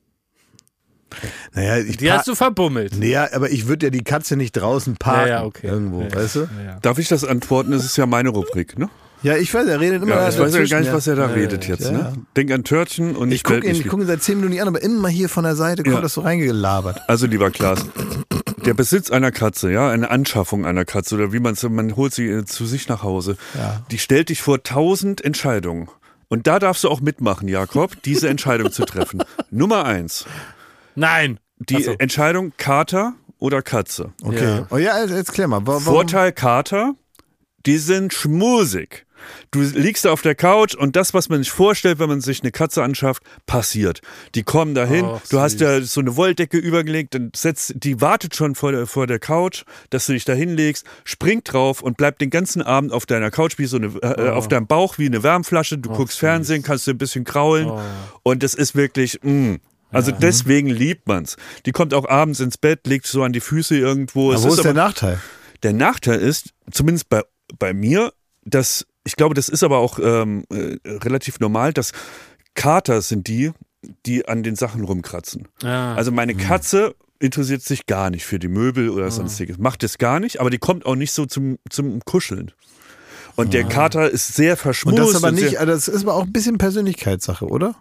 Naja, die hast du verbummelt. Naja, aber ich würde ja die Katze nicht draußen parken irgendwo, weißt du? Ja. Darf ich das antworten? Das ist ja meine Rubrik, ne? Ja, ich weiß, er redet immer ich weiß ja gar nicht, was er da redet jetzt. Ne? Denk an Törtchen und ich gucke ihn seit 10 Minuten nicht an, aber immer hier von der Seite kommt das so reingelabert. Also lieber Klaas, der Besitz einer Katze, eine Anschaffung einer Katze oder wie man holt sie zu sich nach Hause, die stellt dich vor 1000 Entscheidungen. Und da darfst du auch mitmachen, Jakob, diese Entscheidung zu treffen. Nummer 1. Nein. Die Entscheidung Kater oder Katze. Okay. Ja. Oh ja, jetzt klär mal. Warum? Vorteil Kater, die sind schmusig. Du liegst da auf der Couch und das, was man sich vorstellt, wenn man sich eine Katze anschafft, passiert. Die kommen dahin, du hast ja so eine Wolldecke übergelegt, die wartet schon vor der Couch, dass du dich da hinlegst, springt drauf und bleibt den ganzen Abend auf deiner Couch wie so auf deinem Bauch wie eine Wärmflasche. Du guckst Fernsehen, kannst du ein bisschen kraulen und das ist wirklich, Also deswegen liebt man's. Die kommt auch abends ins Bett, legt so an die Füße irgendwo. Aber wo ist der Nachteil? Der Nachteil ist, zumindest bei mir, ich glaube, das ist aber auch relativ normal, dass Kater sind die an den Sachen rumkratzen. Ja. Also meine Katze interessiert sich gar nicht für die Möbel oder sonstiges. Macht das gar nicht, aber die kommt auch nicht so zum Kuscheln. Und der Kater ist sehr verschmust. Und das aber nicht, das ist aber auch ein bisschen Persönlichkeitssache, oder?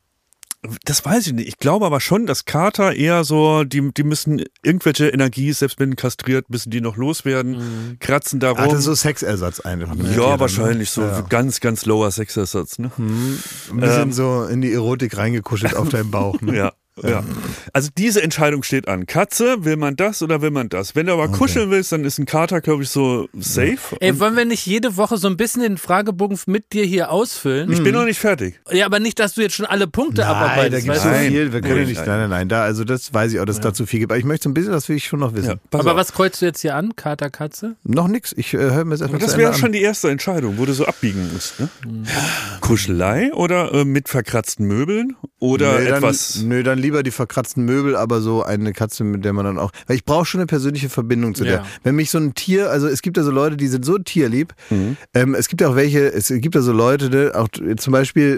Das weiß ich nicht. Ich glaube aber schon, dass Kater eher so, die müssen irgendwelche Energie, selbst wenn kastriert, müssen die noch loswerden, kratzen da rum. Das ist so Sexersatz einfach. Ja, wahrscheinlich so ganz, ganz lower Sexersatz. Ne? Ein bisschen so in die Erotik reingekuschelt auf deinem Bauch. Ne? Ja. Also diese Entscheidung steht an. Katze, will man das oder will man das? Wenn du aber kuscheln willst, dann ist ein Kater, glaube ich, so safe. Ey, wollen wir nicht jede Woche so ein bisschen den Fragebogen mit dir hier ausfüllen? Ich bin noch nicht fertig. Ja, aber nicht, dass du jetzt schon alle Punkte abarbeitest. Da gibt es so viel, wir können nicht. Nein. Also das weiß ich auch, dass es da zu viel gibt. Aber ich möchte so ein bisschen, das will ich schon noch wissen. Ja, aber was kreuzt du jetzt hier an? Kater, Katze? Noch nix. Ich höre mir das erstmal Das wäre schon die erste Entscheidung, wo du so abbiegen musst. Ne? Kuschelei oder mit verkratzten Möbeln oder etwas? Dann lieber die verkratzten Möbel, aber so eine Katze, mit der man dann auch, weil ich brauche schon eine persönliche Verbindung zu der. Wenn mich so ein Tier, also es gibt ja so Leute, die sind so tierlieb, es gibt ja auch es gibt ja so Leute, ne, auch zum Beispiel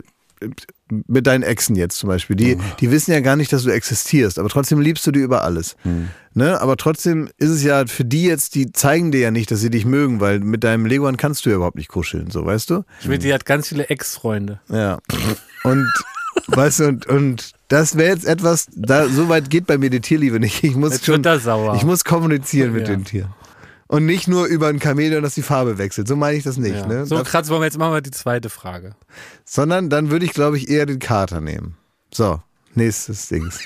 mit deinen Exen jetzt zum Beispiel, die wissen ja gar nicht, dass du existierst, aber trotzdem liebst du die über alles. Ne? Aber trotzdem ist es ja für die jetzt, die zeigen dir ja nicht, dass sie dich mögen, weil mit deinem Leguan kannst du ja überhaupt nicht kuscheln, so, weißt du? Die hat ganz viele Ex-Freunde. Ja. Und weißt du, und das wäre jetzt etwas, so weit geht bei mir die Tierliebe nicht. Ich muss sauer. Ich muss kommunizieren mit den Tieren. Und nicht nur über ein Chamäleon, dass die Farbe wechselt. So meine ich das nicht. Ja. Ne? So krass, wollen wir jetzt machen wir die zweite Frage. Sondern dann würde ich, glaube ich, eher den Kater nehmen. So, nächstes Dings.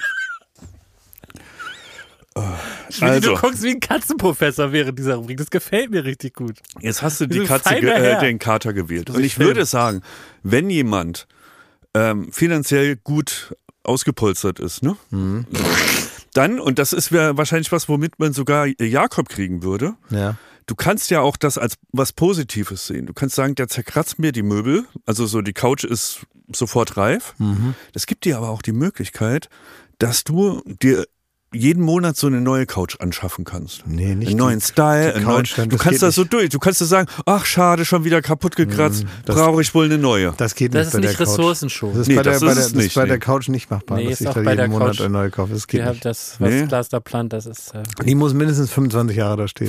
Du guckst wie ein Katzenprofessor während dieser Rubrik. Das gefällt mir richtig gut. Jetzt hast du die Katze, den Kater gewählt. Und ich würde sagen, wenn jemand finanziell gut ausgepolstert ist, ne? Dann, und das ist wahrscheinlich was, womit man sogar Jakob kriegen würde, du kannst ja auch das als was Positives sehen. Du kannst sagen, der zerkratzt mir die Möbel, also so die Couch ist sofort reif. Das gibt dir aber auch die Möglichkeit, dass du dir jeden Monat so eine neue Couch anschaffen kannst. Nee, nicht einen neuen Style. Du kannst da so durch. Du kannst da sagen, ach schade, schon wieder kaputt gekratzt, brauche ich wohl eine neue. Das geht nicht. Das ist nicht Ressourcenschonend. Das ist bei der Couch nicht machbar. Nee, dass ist ich auch da bei der jeden Monat Couch. eine neue kaufe. Das geht nicht. Das, was Klaas da plant, das ist... Die muss mindestens 25 Jahre da stehen.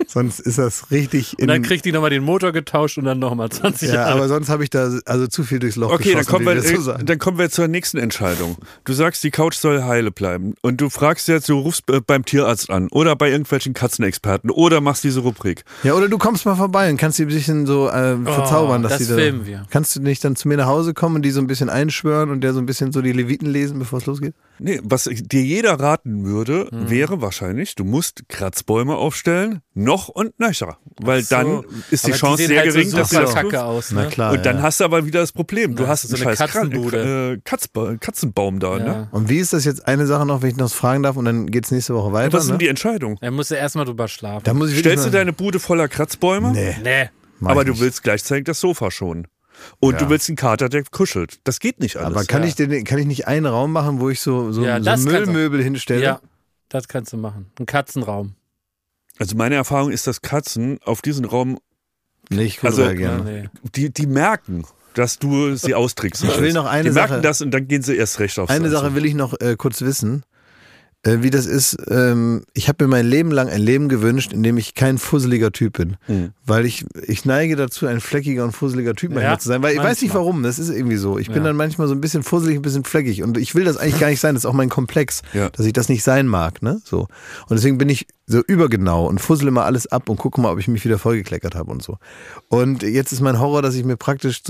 Sonst ist das richtig Und dann kriegt die nochmal den Motor getauscht und dann nochmal 20 Ja, Jahre. aber sonst habe ich da also zu viel durchs Loch Okay, geschossen, dann kommen wir zur nächsten Entscheidung. Du sagst, die Couch soll heile bleiben und du fragst jetzt, du rufst beim Tierarzt an oder bei irgendwelchen Katzenexperten oder machst diese Rubrik. Ja, oder du kommst mal vorbei und kannst die ein bisschen so verzaubern. Dass das die filmen wir. Kannst du nicht dann zu mir nach Hause kommen und die so ein bisschen einschwören und der so ein bisschen so die Leviten lesen, bevor es losgeht? Nee, was dir jeder raten würde, wäre wahrscheinlich, du musst Kratzbäume aufstellen, noch und nöcher. Weil dann ist die Aber Chance sehen sehr halt gering, so dass super das kacke aus, ne? Na klar. Und dann hast du aber wieder das Problem. Du hast so einen eine scheiß Katzenbude. Katzenbaum da, ne? Ja. Und wie ist das jetzt eine Sache noch, wenn ich noch fragen darf und dann geht's nächste Woche weiter? Was ist denn Ne? die Entscheidung? Er muss ja erstmal drüber schlafen. Da muss ich Stellst du wirklich deine Bude voller Kratzbäume? Nee. Nee. mach Aber ich du nicht. willst gleichzeitig das Sofa schon. Und du willst einen Kater, der kuschelt. Das geht nicht alles. Aber kann ich nicht einen Raum machen, wo ich so Ja, das kannst du. Müllmöbel hinstelle? Ja, das kannst du machen. Ein Katzenraum. Also meine Erfahrung ist, dass Katzen auf diesen Raum, Nicht gut Also- reagieren. Ja, nee. die merken, dass du sie austrickst. Ich will noch eine die merken Sache- das und dann gehen sie erst recht aufs Eine Sache will ich noch kurz wissen, wie das ist. Ich habe mir mein Leben lang ein Leben gewünscht, in dem ich kein fusseliger Typ bin. Mhm. Weil ich neige dazu, ein fleckiger und fusseliger Typ manchmal Ja, zu sein. Weil ich weiß nicht manchmal. warum, das ist irgendwie so. Ich bin Ja. dann manchmal so ein bisschen fusselig, ein bisschen fleckig. Und ich will das eigentlich gar nicht sein. Das ist auch mein Komplex, Ja. dass ich das nicht sein mag. Ne? So. Und deswegen bin ich so übergenau und fussel immer alles ab und gucke mal, ob ich mich wieder vollgekleckert habe und so. Und jetzt ist mein Horror, dass ich mir praktisch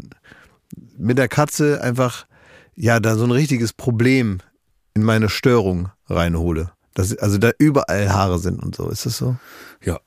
mit der Katze einfach, ja, da so ein richtiges Problem in meine Störung reinhole. Also da überall Haare sind und so. Ist das so? Ja.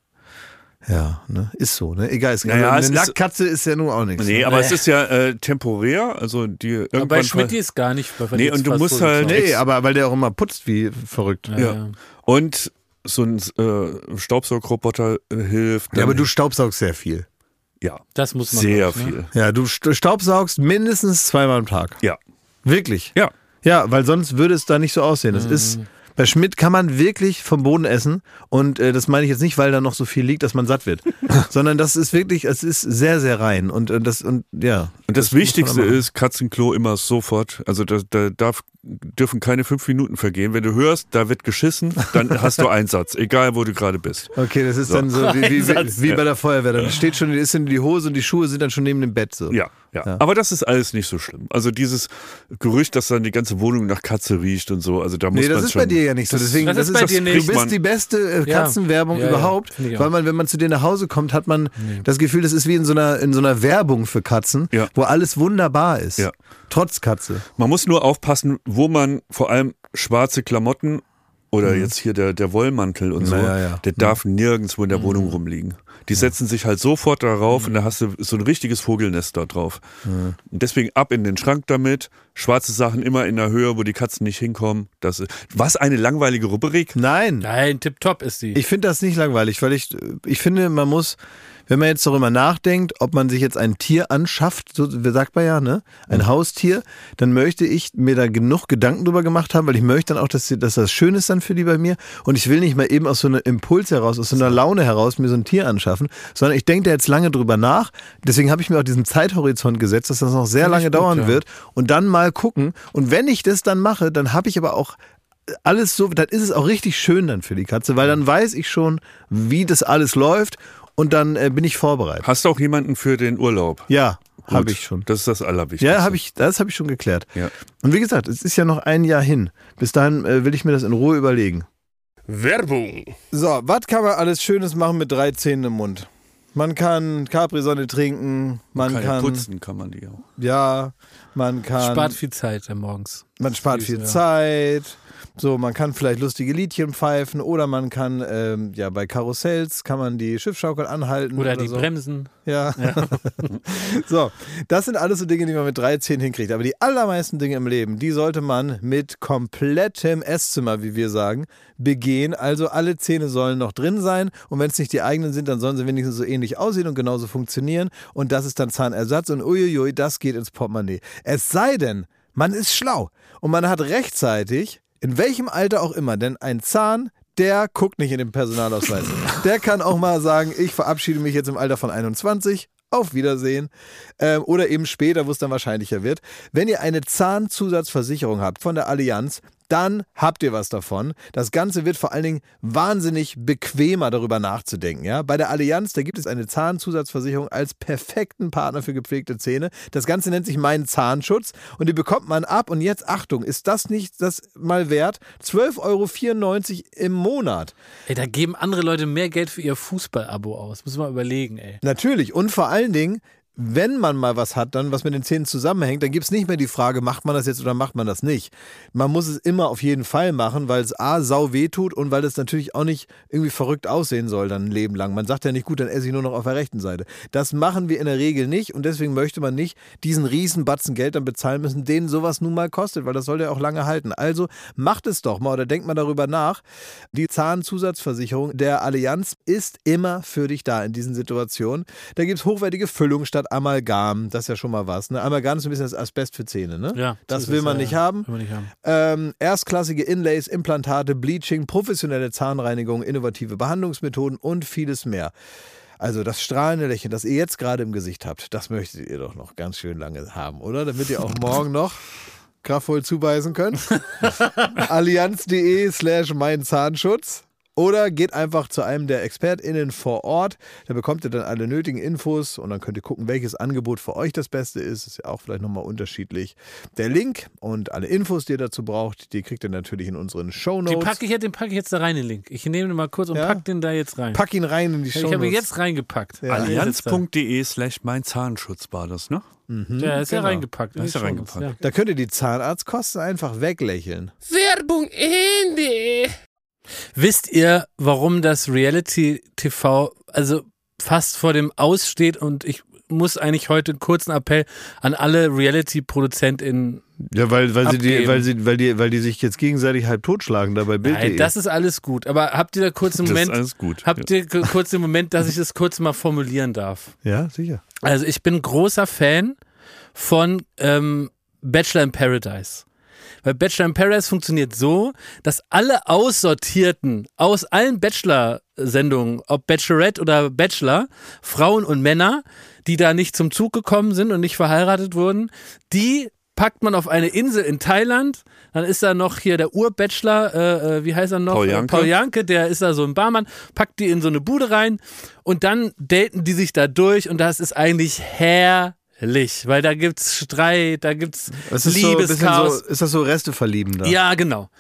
Ja, ne? Ist so, ne? Egal, Naja, eine es ist- Nackkatze ist ja nun auch nichts. Nee, ne? aber es ist ja temporär. Also die Aber irgendwann. bei Schmidt ist gar nicht. Nee, und du musst halt- Nee, aber weil der auch immer putzt wie verrückt. Ja. Und so ein Staubsaugroboter hilft. Ja, aber du staubsaugst sehr viel. Ja, Das muss man sehr auch, ne? viel. Ja, du staubsaugst mindestens 2-mal am Tag. Ja. Wirklich. Ja. Ja, weil sonst würde es da nicht so aussehen. Das ist, bei Schmidt kann man wirklich vom Boden essen und das meine ich jetzt nicht, weil da noch so viel liegt, dass man satt wird, sondern das ist wirklich, es ist sehr, sehr rein und ja. Und das muss man Wichtigste machen. ist, Katzenklo immer sofort. Also da dürfen keine 5 Minuten vergehen. Wenn du hörst, da wird geschissen, dann hast du Einsatz, egal wo du gerade bist. Okay, das ist dann so wie bei der Feuerwehr. Dann steht schon, ist in die Hose und die Schuhe sind dann schon neben dem Bett so. Ja. Aber das ist alles nicht so schlimm. Also dieses Gerücht, dass dann die ganze Wohnung nach Katze riecht und so, also da muss Nee, das man ist schon. bei dir ja nicht so. Deswegen, das ist bei dir du nicht. bist die beste Katzenwerbung Ja, ja, überhaupt, finde ich auch. weil man, wenn man zu dir nach Hause kommt, hat man das Gefühl, das ist wie in so einer Werbung für Katzen, Ja. wo alles wunderbar ist. Ja. Trotz Katze. Man muss nur aufpassen, wo man vor allem schwarze Klamotten oder jetzt hier der Wollmantel und so, Ja. der darf nirgendwo in der Wohnung rumliegen. Die setzen sich halt sofort darauf und da hast du so ein richtiges Vogelnest da drauf. Und deswegen ab in den Schrank damit, schwarze Sachen immer in der Höhe, wo die Katzen nicht hinkommen. Was eine langweilige Rubrik. Nein, Nein, tipptopp ist die. ich finde das nicht langweilig, weil ich finde, man muss, wenn man jetzt darüber nachdenkt, ob man sich jetzt ein Tier anschafft, so sagt man ja, ne? Ein Haustier, dann möchte ich mir da genug Gedanken drüber gemacht haben, weil ich möchte dann auch, dass das schön ist dann für die bei mir. Und ich will nicht mal eben aus so einem Impuls heraus, aus so einer Laune heraus mir so ein Tier anschaffen, sondern ich denke da jetzt lange drüber nach. Deswegen habe ich mir auch diesen Zeithorizont gesetzt, dass das noch sehr lange dauern wird und dann mal gucken. Und wenn ich das dann mache, dann habe ich aber auch alles so, dann ist es auch richtig schön dann für die Katze, weil dann weiß ich schon, wie das alles läuft und dann bin ich vorbereitet. Hast du auch jemanden für den Urlaub? Ja, Gut, habe ich schon. Das ist das Allerwichtigste. Ja, das habe ich schon geklärt. Ja. Und wie gesagt, es ist ja noch ein Jahr hin. Bis dahin will ich mir das in Ruhe überlegen. Werbung. So, was kann man alles Schönes machen mit 3 Zähnen im Mund? Man kann Capri-Sonne trinken, man kann putzen kann man die auch. ja, man kann Spart viel Zeit morgens. man spart viel Ja. Zeit. So, man kann vielleicht lustige Liedchen pfeifen oder man kann, bei Karussells kann man die Schiffschaukel anhalten. Oder die so. Bremsen. Ja. So, das sind alles so Dinge, die man mit 3 Zähnen hinkriegt. Aber die allermeisten Dinge im Leben, die sollte man mit komplettem Esszimmer, wie wir sagen, begehen. Also alle Zähne sollen noch drin sein. Und wenn es nicht die eigenen sind, dann sollen sie wenigstens so ähnlich aussehen und genauso funktionieren. Und das ist dann Zahnersatz. Und uiuiui, das geht ins Portemonnaie. Es sei denn, man ist schlau. Und man hat rechtzeitig, in welchem Alter auch immer, denn ein Zahn, der guckt nicht in den Personalausweis. Der kann auch mal sagen, ich verabschiede mich jetzt im Alter von 21. Auf Wiedersehen. Oder eben später, wo es dann wahrscheinlicher wird. Wenn ihr eine Zahnzusatzversicherung habt von der Allianz, dann habt ihr was davon. Das Ganze wird vor allen Dingen wahnsinnig bequemer, darüber nachzudenken. Ja? Bei der Allianz, da gibt es eine Zahnzusatzversicherung als perfekten Partner für gepflegte Zähne. Das Ganze nennt sich Mein Zahnschutz und die bekommt man ab. Und jetzt, Achtung, ist das nicht das mal wert? 12,94 € im Monat. Ey, da geben andere Leute mehr Geld für ihr Fußball-Abo aus. Muss man überlegen, ey. Natürlich. Und vor allen Dingen, wenn man mal was hat, dann was mit den Zähnen zusammenhängt, dann gibt es nicht mehr die Frage, macht man das jetzt oder macht man das nicht. Man muss es immer auf jeden Fall machen, weil es A, sau weh tut und weil es natürlich auch nicht irgendwie verrückt aussehen soll dann ein Leben lang. Man sagt ja nicht, gut, dann esse ich nur noch auf der rechten Seite. Das machen wir in der Regel nicht und deswegen möchte man nicht diesen riesen Batzen Geld dann bezahlen müssen, den sowas nun mal kostet, weil das soll ja auch lange halten. Also macht es doch mal oder denkt mal darüber nach. Die Zahnzusatzversicherung der Allianz ist immer für dich da in diesen Situationen. Da gibt es hochwertige Füllung statt Amalgam, das ist ja schon mal was. Ne? Amalgam ist ein bisschen das Asbest für Zähne, ne? Ja, das will man nicht haben. Erstklassige Inlays, Implantate, Bleaching, professionelle Zahnreinigung, innovative Behandlungsmethoden und vieles mehr. Also das strahlende Lächeln, das ihr jetzt gerade im Gesicht habt, das möchtet ihr doch noch ganz schön lange haben, oder? Damit ihr auch morgen noch kraftvoll zubeißen könnt. allianz.de/meinzahnschutz. Oder geht einfach zu einem der ExpertInnen vor Ort. Da bekommt ihr dann alle nötigen Infos und dann könnt ihr gucken, welches Angebot für euch das Beste ist. Ist ja auch vielleicht nochmal unterschiedlich. Der Link und alle Infos, die ihr dazu braucht, die kriegt ihr natürlich in unseren Shownotes. Den packe ich jetzt da rein, den Link. Ich nehme den mal kurz und pack den da jetzt rein. Pack ihn rein in die Shownotes. Ich habe ihn jetzt reingepackt. Ja. Allianz.de/meinzahnschutz war das, ne? Ja, ist ja reingepackt. Ist ja reingepackt. Ja. Da könnt ihr die Zahnarztkosten einfach weglächeln. Werbung Ende. Wisst ihr, warum das Reality-TV also fast vor dem Aus steht? Und ich muss eigentlich heute einen kurzen Appell an alle Reality-ProduzentInnen Ja, weil abgeben. die sich jetzt gegenseitig halb totschlagen da bei Bild.de. Nein, das ist alles gut. Aber habt ihr da kurz einen Moment, Das ist alles gut. habt ihr kurz den Moment, dass ich das kurz mal formulieren darf? Ja, sicher. Also ich bin großer Fan von Bachelor in Paradise. Weil Bachelor in Paradise funktioniert so, dass alle Aussortierten aus allen Bachelor-Sendungen, ob Bachelorette oder Bachelor, Frauen und Männer, die da nicht zum Zug gekommen sind und nicht verheiratet wurden, die packt man auf eine Insel in Thailand. Dann ist da noch hier der Urbachelor, wie heißt er noch? Paul Janke, der ist da so ein Barmann, packt die in so eine Bude rein und dann daten die sich da durch und das ist eigentlich weil da gibt's Streit, da gibt's Liebeschaos. Ist das so Resteverlieben da? Ja, genau.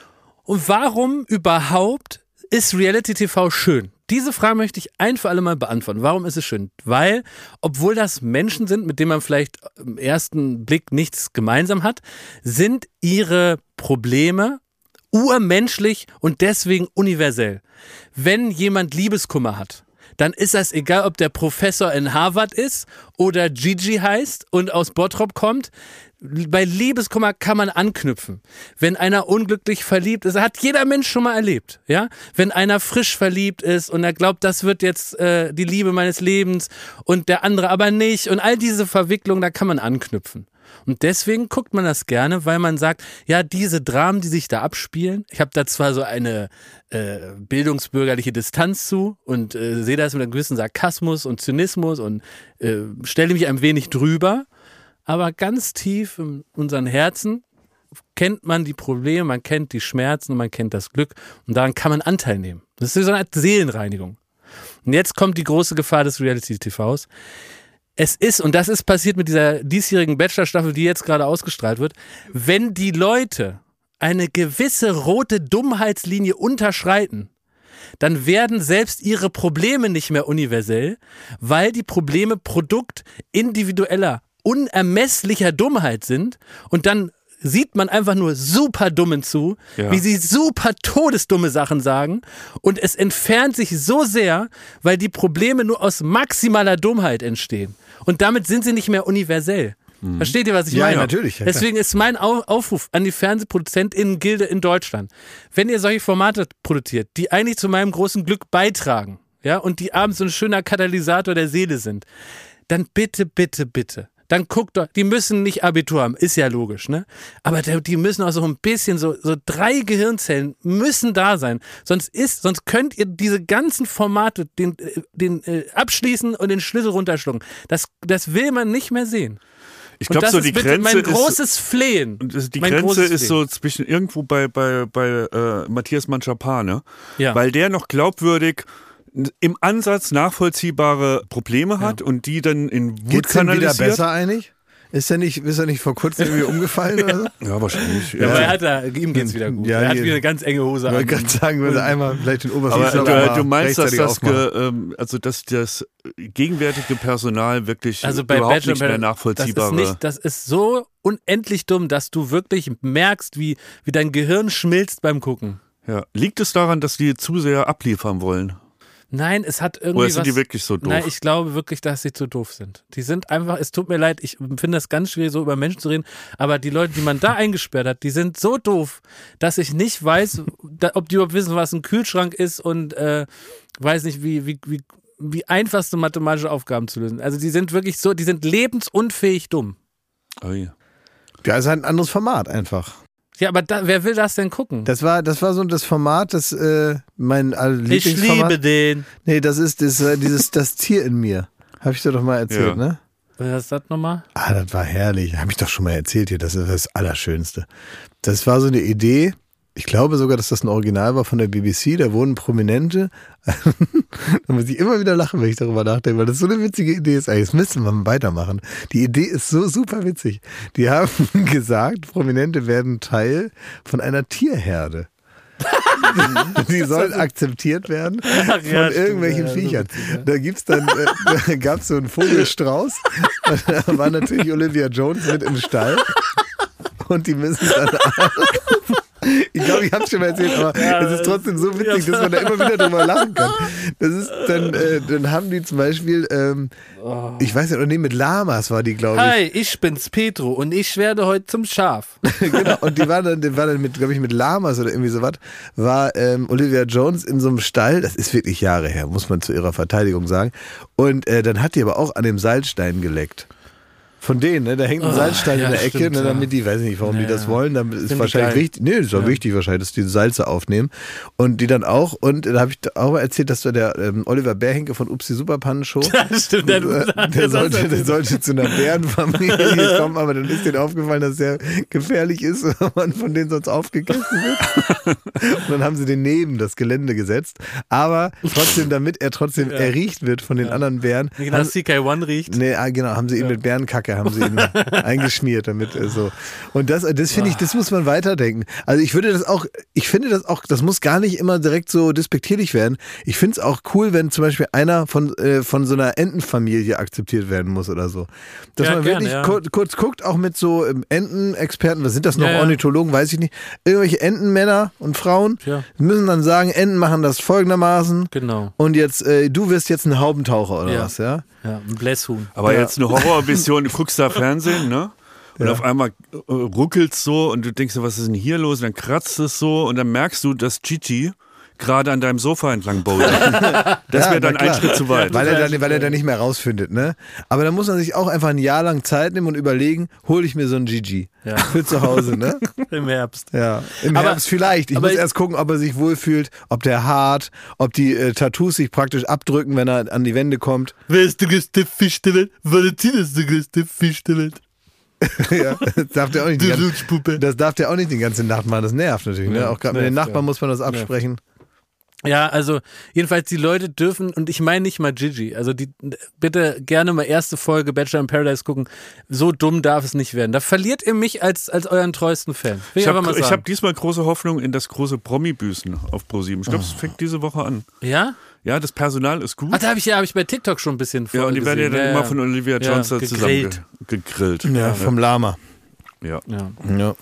Und warum überhaupt ist Reality TV schön? Diese Frage möchte ich ein für alle Mal beantworten. Warum ist es schön? Weil, obwohl das Menschen sind, mit denen man vielleicht im ersten Blick nichts gemeinsam hat, sind ihre Probleme urmenschlich und deswegen universell. Wenn jemand Liebeskummer hat, dann ist das egal, ob der Professor in Harvard ist oder Gigi heißt und aus Bottrop kommt. Bei Liebeskummer kann man anknüpfen. Wenn einer unglücklich verliebt ist, hat jeder Mensch schon mal erlebt. Ja? Wenn einer frisch verliebt ist und er glaubt, das wird jetzt die Liebe meines Lebens und der andere aber nicht und all diese Verwicklungen, da kann man anknüpfen. Und deswegen guckt man das gerne, weil man sagt, ja, diese Dramen, die sich da abspielen, ich habe da zwar so eine bildungsbürgerliche Distanz zu und sehe das mit einem gewissen Sarkasmus und Zynismus und stelle mich ein wenig drüber, aber ganz tief in unseren Herzen kennt man die Probleme, man kennt die Schmerzen und man kennt das Glück und daran kann man Anteil nehmen. Das ist so eine Art Seelenreinigung. Und jetzt kommt die große Gefahr des Reality-TVs. Es ist, und das ist passiert mit dieser diesjährigen Bachelor-Staffel, die jetzt gerade ausgestrahlt wird, wenn die Leute eine gewisse rote Dummheitslinie unterschreiten, dann werden selbst ihre Probleme nicht mehr universell, weil die Probleme Produkt individueller, unermesslicher Dummheit sind und dann sieht man einfach nur super Dummen zu, wie sie super todesdumme Sachen sagen und es entfernt sich so sehr, weil die Probleme nur aus maximaler Dummheit entstehen. Und damit sind sie nicht mehr universell. Versteht ihr, was ich meine? Ja, natürlich. Ja, deswegen ist mein Aufruf an die FernsehproduzentInnen-Gilde in Deutschland. Wenn ihr solche Formate produziert, die eigentlich zu meinem großen Glück beitragen, ja, und die abends so ein schöner Katalysator der Seele sind, dann bitte, bitte, bitte. Dann guckt doch, die müssen nicht Abitur haben, ist ja logisch, ne? Aber die müssen auch so ein bisschen, so 3 Gehirnzellen müssen da sein. Sonst könnt ihr diese ganzen Formate den abschließen und den Schlüssel runterschlucken. Das will man nicht mehr sehen. Ich Und glaube, das so ist die bitte Grenze mein ist. großes Flehen. Die Mein Grenze großes ist so zwischen irgendwo bei Matthias Manschapane, Ja. weil der noch glaubwürdig im Ansatz nachvollziehbare Probleme hat und die dann in Wut Geht's dem wieder kanalisiert. besser eigentlich? Ist er nicht vor kurzem irgendwie umgefallen oder so? Ja, wahrscheinlich. Ja, aber ihm geht's wieder gut. Ja, er hat hier- wieder eine ganz enge Hose Ich an. wollte gerade sagen, wenn er einmal vielleicht den Aber Oberflächler du meinst, dass rechtzeitig dass das gegenwärtige Personal wirklich Also bei überhaupt Bachelor nicht mehr in Paradise, nachvollziehbare. das ist so unendlich dumm, dass du wirklich merkst, wie dein Gehirn schmilzt beim Gucken. Ja. Liegt es daran, dass die zu sehr abliefern wollen? Nein, es hat irgendwie Oder sind was... die wirklich so doof? Nein, ich glaube wirklich, dass sie zu doof sind. Die sind einfach, es tut mir leid, ich finde das ganz schwierig, so über Menschen zu reden, aber die Leute, die man da eingesperrt hat, die sind so doof, dass ich nicht weiß, ob die überhaupt wissen, was ein Kühlschrank ist und weiß nicht, wie einfachste mathematische Aufgaben zu lösen. Also die sind wirklich so, die sind lebensunfähig dumm. Ui. Ja, ist halt ein anderes Format einfach. Ja, aber wer will das denn gucken? Das war so das Format, das mein Ich Lieblingsformat. liebe den. Nee, das ist das Tier in mir. Habe ich dir doch mal erzählt, Ja. ne? Was ist das nochmal? Ah, das war herrlich. Habe ich doch schon mal erzählt hier. Das ist das Allerschönste. Das war so eine Idee. Ich glaube sogar, dass das ein Original war von der BBC. Da wurden Prominente. Da muss ich immer wieder lachen, wenn ich darüber nachdenke, weil das so eine witzige Idee ist. Eigentlich, das müssen wir mal weitermachen. Die Idee ist so super witzig. Die haben gesagt, Prominente werden Teil von einer Tierherde. Die sollen akzeptiert werden von ja, stimmt, irgendwelchen ja, so Viechern. witzig, ja. Da gibt's dann, da gab's so einen Vogelstrauß. Da war natürlich Olivia Jones mit im Stall. Und die müssen dann. Ich glaube, ich habe es schon mal erzählt, aber es ist trotzdem so witzig, dass man da immer wieder drüber lachen kann. Das ist dann haben die zum Beispiel, ich weiß nicht, mit Lamas war die, glaube ich. Hi, ich bin's Petro und ich werde heute zum Schaf. Genau, und die war dann mit, glaube ich, mit Lamas oder irgendwie sowas, war Olivia Jones in so einem Stall, das ist wirklich Jahre her, muss man zu ihrer Verteidigung sagen. Und dann hat die aber auch an dem Salzstein geleckt. Von denen, ne? Da hängt ein Salzstein ja, in der Ecke, stimmt, ne? ja. Damit die, weiß nicht, warum die das wollen, dann ist Find wahrscheinlich ich geil. wichtig, nee, ist doch wichtig wahrscheinlich, dass die Salze aufnehmen und die dann auch, und da habe ich auch mal erzählt, dass der Oliver Bärhenke von Upsi Superpannen-Show, Stimmt, der sollte zu einer Bärenfamilie kommen, aber dann ist denen aufgefallen, dass der gefährlich ist, wenn man von denen sonst aufgegessen wird. Und dann haben sie den neben das Gelände gesetzt, aber trotzdem, damit er trotzdem erriecht wird von den anderen Bären, Genau, CK1 riecht. nee, genau, haben sie ihn mit Bärenkacke, haben sie ihn eingeschmiert, damit so. Und das finde ich, das muss man weiterdenken. Also ich finde das auch, das muss gar nicht immer direkt so despektierlich werden. Ich finde es auch cool, wenn zum Beispiel einer von so einer Entenfamilie akzeptiert werden muss oder so. Dass Ja, man gerne, wirklich ja. kurz guckt, auch mit so Entenexperten, was sind das noch, Ja, ja. Ornithologen, weiß ich nicht, irgendwelche Entenmänner und Frauen Ja. müssen dann sagen, Enten machen das folgendermaßen Genau. und jetzt, du wirst jetzt ein Haubentaucher oder Ja. was, ja? Ja, ein Blässhuhn. Aber jetzt eine Horrorvision, du guckst da Fernsehen, ne? Und auf einmal ruckelt's so und du denkst dir, was ist denn hier los? Und dann kratzt es so und dann merkst du, dass Gigi gerade an deinem Sofa entlang bouldert. Das wäre dann na klar. ein Schritt zu weit. Weil er dann nicht mehr rausfindet, ne? Aber dann muss man sich auch einfach ein Jahr lang Zeit nehmen und überlegen, hole ich mir so einen Gigi Ja. für zu Hause, ne? Im Herbst. Ja, im Aber- Herbst vielleicht. Ich aber muss ich- erst gucken, ob er sich wohlfühlt, ob der hart, ob die Tattoos sich praktisch abdrücken, wenn er an die Wände kommt. Wer ist der größte Fisch der Welt? Valentin ist der größte Fisch der Welt. Ja, das darf der auch nicht. Die die ganze- Lutschpuppe. Das darf der auch nicht die ganze Nacht machen. Das nervt natürlich, ne? Ja, Auch gerade mit den nervt, Nachbarn ja. muss man das absprechen. Ja, also jedenfalls die Leute dürfen, und ich meine nicht mal Gigi, also die bitte gerne mal erste Folge Bachelor in Paradise gucken. So dumm darf es nicht werden. Da verliert ihr mich als euren treuesten Fan. Will Ich einfach mal habe sagen. hab diesmal große Hoffnung in das große Promi-Büßen auf ProSieben. Ich glaube, es fängt diese Woche an. Ja? Ja, das Personal ist gut. Ach, da habe ich bei TikTok schon ein bisschen Ja, und die werden ja dann immer von Olivia Jones da zusammen gegrillt. Ja, vom Lama. Ja. Ja. Ja.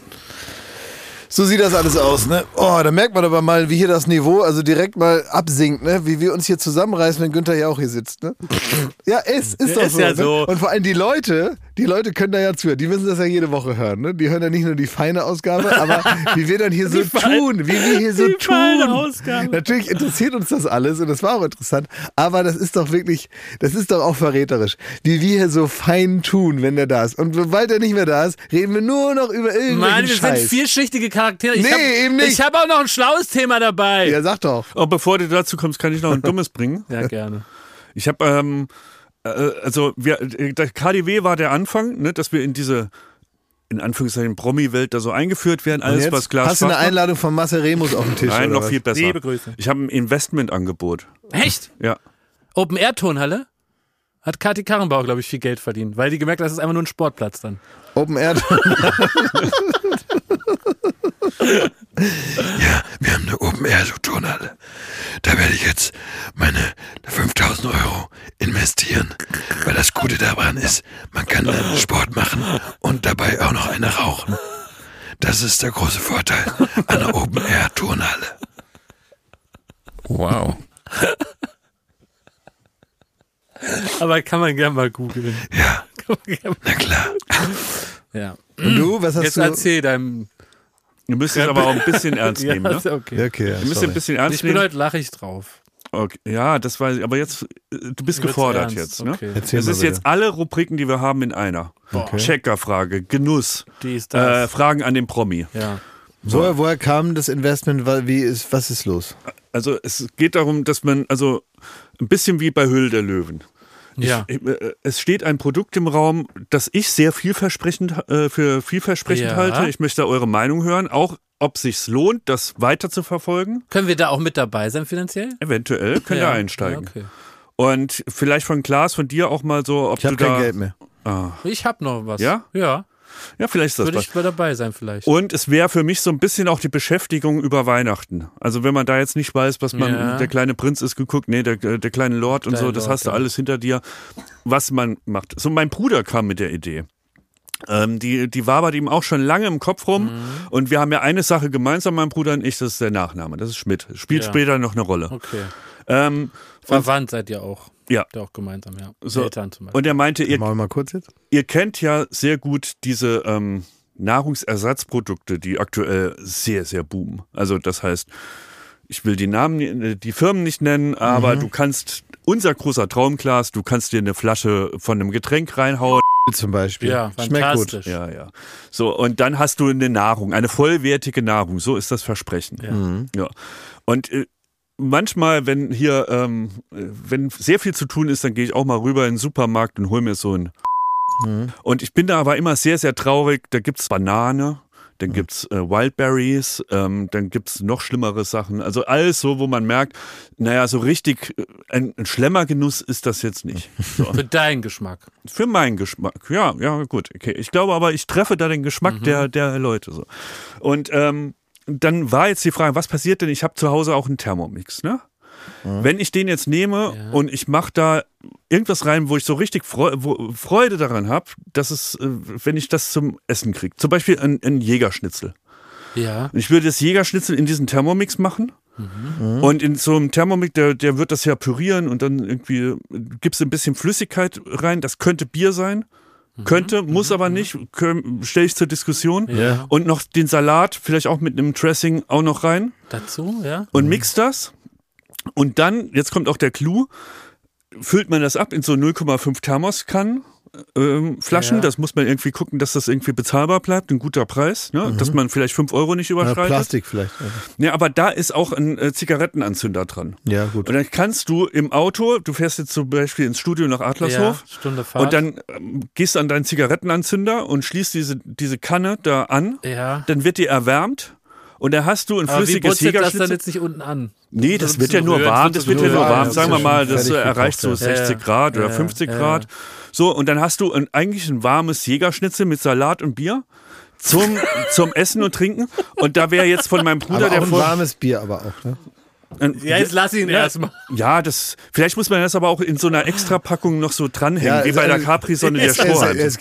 So sieht das alles aus, ne? Oh, da merkt man aber mal, wie hier das Niveau also direkt mal absinkt, ne? Wie wir uns hier zusammenreißen, wenn Günther ja auch hier sitzt, ne? Ja, ist doch Ist so. ja ne? so. Und vor allem die Leute können da ja zuhören. Die müssen das ja jede Woche hören, ne? Die hören ja nicht nur die feine Ausgabe, aber wie wir dann hier so tun, wie wir hier so die feine tun. Ausgabe. Natürlich interessiert uns das alles und das war auch interessant, aber das ist doch wirklich, das ist doch auch verräterisch, wie wir hier so fein tun, wenn der da ist. Und sobald er nicht mehr da ist, reden wir nur noch über irgendwelchen Mann, wir Scheiß. sind vielschichtige Charaktere. Nee, eben nicht. Ich habe auch noch ein schlaues Thema dabei. Ja, sag doch. Und bevor du dazu kommst, kann ich noch ein dummes bringen. Ja, gerne. Ich habe also der KDW war der Anfang, ne, dass wir in diese, in Anführungszeichen, Promi-Welt da so eingeführt werden, alles was Glas. Hast du eine Einladung von Marcel Remus auf dem Tisch? Nein, oder noch was? viel besser. Liebe Grüße. Ich habe ein Investmentangebot. Echt? Ja. Open-Air-Turnhalle? Hat Kathi Karrenbauer, glaube ich, viel Geld verdient, weil die gemerkt hat, das ist einfach nur ein Sportplatz dann. Open Air. Ja, wir haben eine Open-Air-Turnhalle. Da werde ich jetzt meine 5.000 € investieren. Weil das Gute daran ist, man kann dann Sport machen und dabei auch noch eine rauchen. Das ist der große Vorteil an einer Open-Air-Turnhalle. Wow. Aber kann man gerne mal googeln. Ja, na klar. Ja. Und du, was hast Jetzt du? erzähl deinem... Ihr müsst es aber auch ein bisschen ernst nehmen, ne? ist okay. Ja, okay, ja, Ihr müsst sorry. ein bisschen ernst Ich bin nehmen. heute lachig drauf. Okay. Ja, das weiß ich. Aber jetzt, du bist Wird's gefordert ernst? jetzt, ne? Okay. Erzähl Es mal ist bitte. jetzt alle Rubriken, die wir haben, in einer. Okay. Checkerfrage, Genuss, Die ist das. Fragen an den Promi. Ja. Woher kam das Investment? Was ist los? Also es geht darum, dass man, also ein bisschen wie bei Höhle der Löwen. Ja. Es steht ein Produkt im Raum, das ich sehr vielversprechend Ja. halte. Ich möchte eure Meinung hören, auch ob sich's lohnt, das weiter zu verfolgen. Können wir da auch mit dabei sein finanziell? Eventuell könnt ihr einsteigen. Ja, okay. Und vielleicht von Klaas, von dir auch mal so, ob Ich habe du da... kein Geld mehr. Ich hab noch was. Ja? Ja. Ja, vielleicht ist das Würde was. ich mal dabei sein vielleicht. Und es wäre für mich so ein bisschen auch die Beschäftigung über Weihnachten. Also wenn man da jetzt nicht weiß, was man, Ja. der kleine Prinz ist geguckt, nee, der kleine Lord und so, Kleine das Lord, hast du ja. alles hinter dir, was man macht. So, mein Bruder kam mit der Idee. Die wabert ihm auch schon lange im Kopf rum und wir haben ja eine Sache gemeinsam, mein Bruder und ich, das ist der Nachname, das ist Schmidt. Spielt Ja. später noch eine Rolle. Okay. Verwandt seid ihr auch. Ja. Habt ihr auch gemeinsam, ja. So. Eltern zum Beispiel. Und er meinte, Machen wir mal kurz jetzt? ihr kennt ja sehr gut diese Nahrungsersatzprodukte, die aktuell sehr, sehr boomen. Also das heißt, ich will die Firmen nicht nennen, aber du kannst, unser großer Traum, Klaas, du kannst dir eine Flasche von einem Getränk reinhauen. Zum Beispiel. Ja, Schmeckt gut. fantastisch. Ja, ja. So, und dann hast du eine Nahrung, eine vollwertige Nahrung. So ist das Versprechen. Ja. Und manchmal, wenn hier, wenn sehr viel zu tun ist, dann gehe ich auch mal rüber in den Supermarkt und hole mir so ein. Und ich bin da aber immer sehr, sehr traurig. Da gibt's Banane, dann gibt's Wildberries, dann gibt's noch schlimmere Sachen. Also alles so, wo man merkt, naja, so richtig ein Schlemmergenuss ist das jetzt nicht. So. Für deinen Geschmack. Für meinen Geschmack, ja, gut, okay. Ich glaube aber, ich treffe da den Geschmack der Leute so. Und dann war jetzt die Frage, was passiert denn? Ich habe zu Hause auch einen Thermomix, ne? Wenn ich den jetzt nehme und ich mache da irgendwas rein, wo ich so richtig Freude daran habe, dass es, wenn ich das zum Essen kriege. Zum Beispiel ein Jägerschnitzel. Ja. Ich würde das Jägerschnitzel in diesen Thermomix machen. Und in so einem Thermomix, der wird das ja pürieren und dann irgendwie gibst du ein bisschen Flüssigkeit rein. Das könnte Bier sein. Könnte, muss aber nicht. Stelle ich zur Diskussion. Ja. Und noch den Salat, vielleicht auch mit einem Dressing auch noch rein. Dazu, ja. Und mix das. Und dann, jetzt kommt auch der Clou, füllt man das ab in so 0,5 Thermoskannen. Flaschen, Ja. das muss man irgendwie gucken, dass das irgendwie bezahlbar bleibt, ein guter Preis, ne? Dass man vielleicht 5 € nicht Ja, überschreitet. Plastik vielleicht. Ja, aber da ist auch ein Zigarettenanzünder dran. Ja, gut. Und dann kannst du im Auto, du fährst jetzt zum Beispiel ins Studio nach Adlershof Ja, Stunde Fahrt. und dann gehst du an deinen Zigarettenanzünder und schließt diese Kanne da an, Ja. dann wird die erwärmt und da hast du ein Aber wie flüssiges brutzelt das dann Jägerschnitzel. jetzt nicht unten an? Nee, das ein wird ja bisschen nur rühren, warm, wird das das wird ja nur nur warm, warm. das Sagen ist wir ja mal, schon das fertig erreicht so gekocht, ja. 60 Grad oder 50 Grad. So, und dann hast du eigentlich ein warmes Jägerschnitzel mit Salat und Bier zum Essen und Trinken. Und da wäre jetzt von meinem Bruder Aber auch der ein warmes Bier aber auch, ne? Ja, jetzt lass ihn erstmal. Ja, vielleicht muss man das aber auch in so einer Extrapackung noch so dranhängen, wie bei der Capri-Sonne der Strohhalm. Es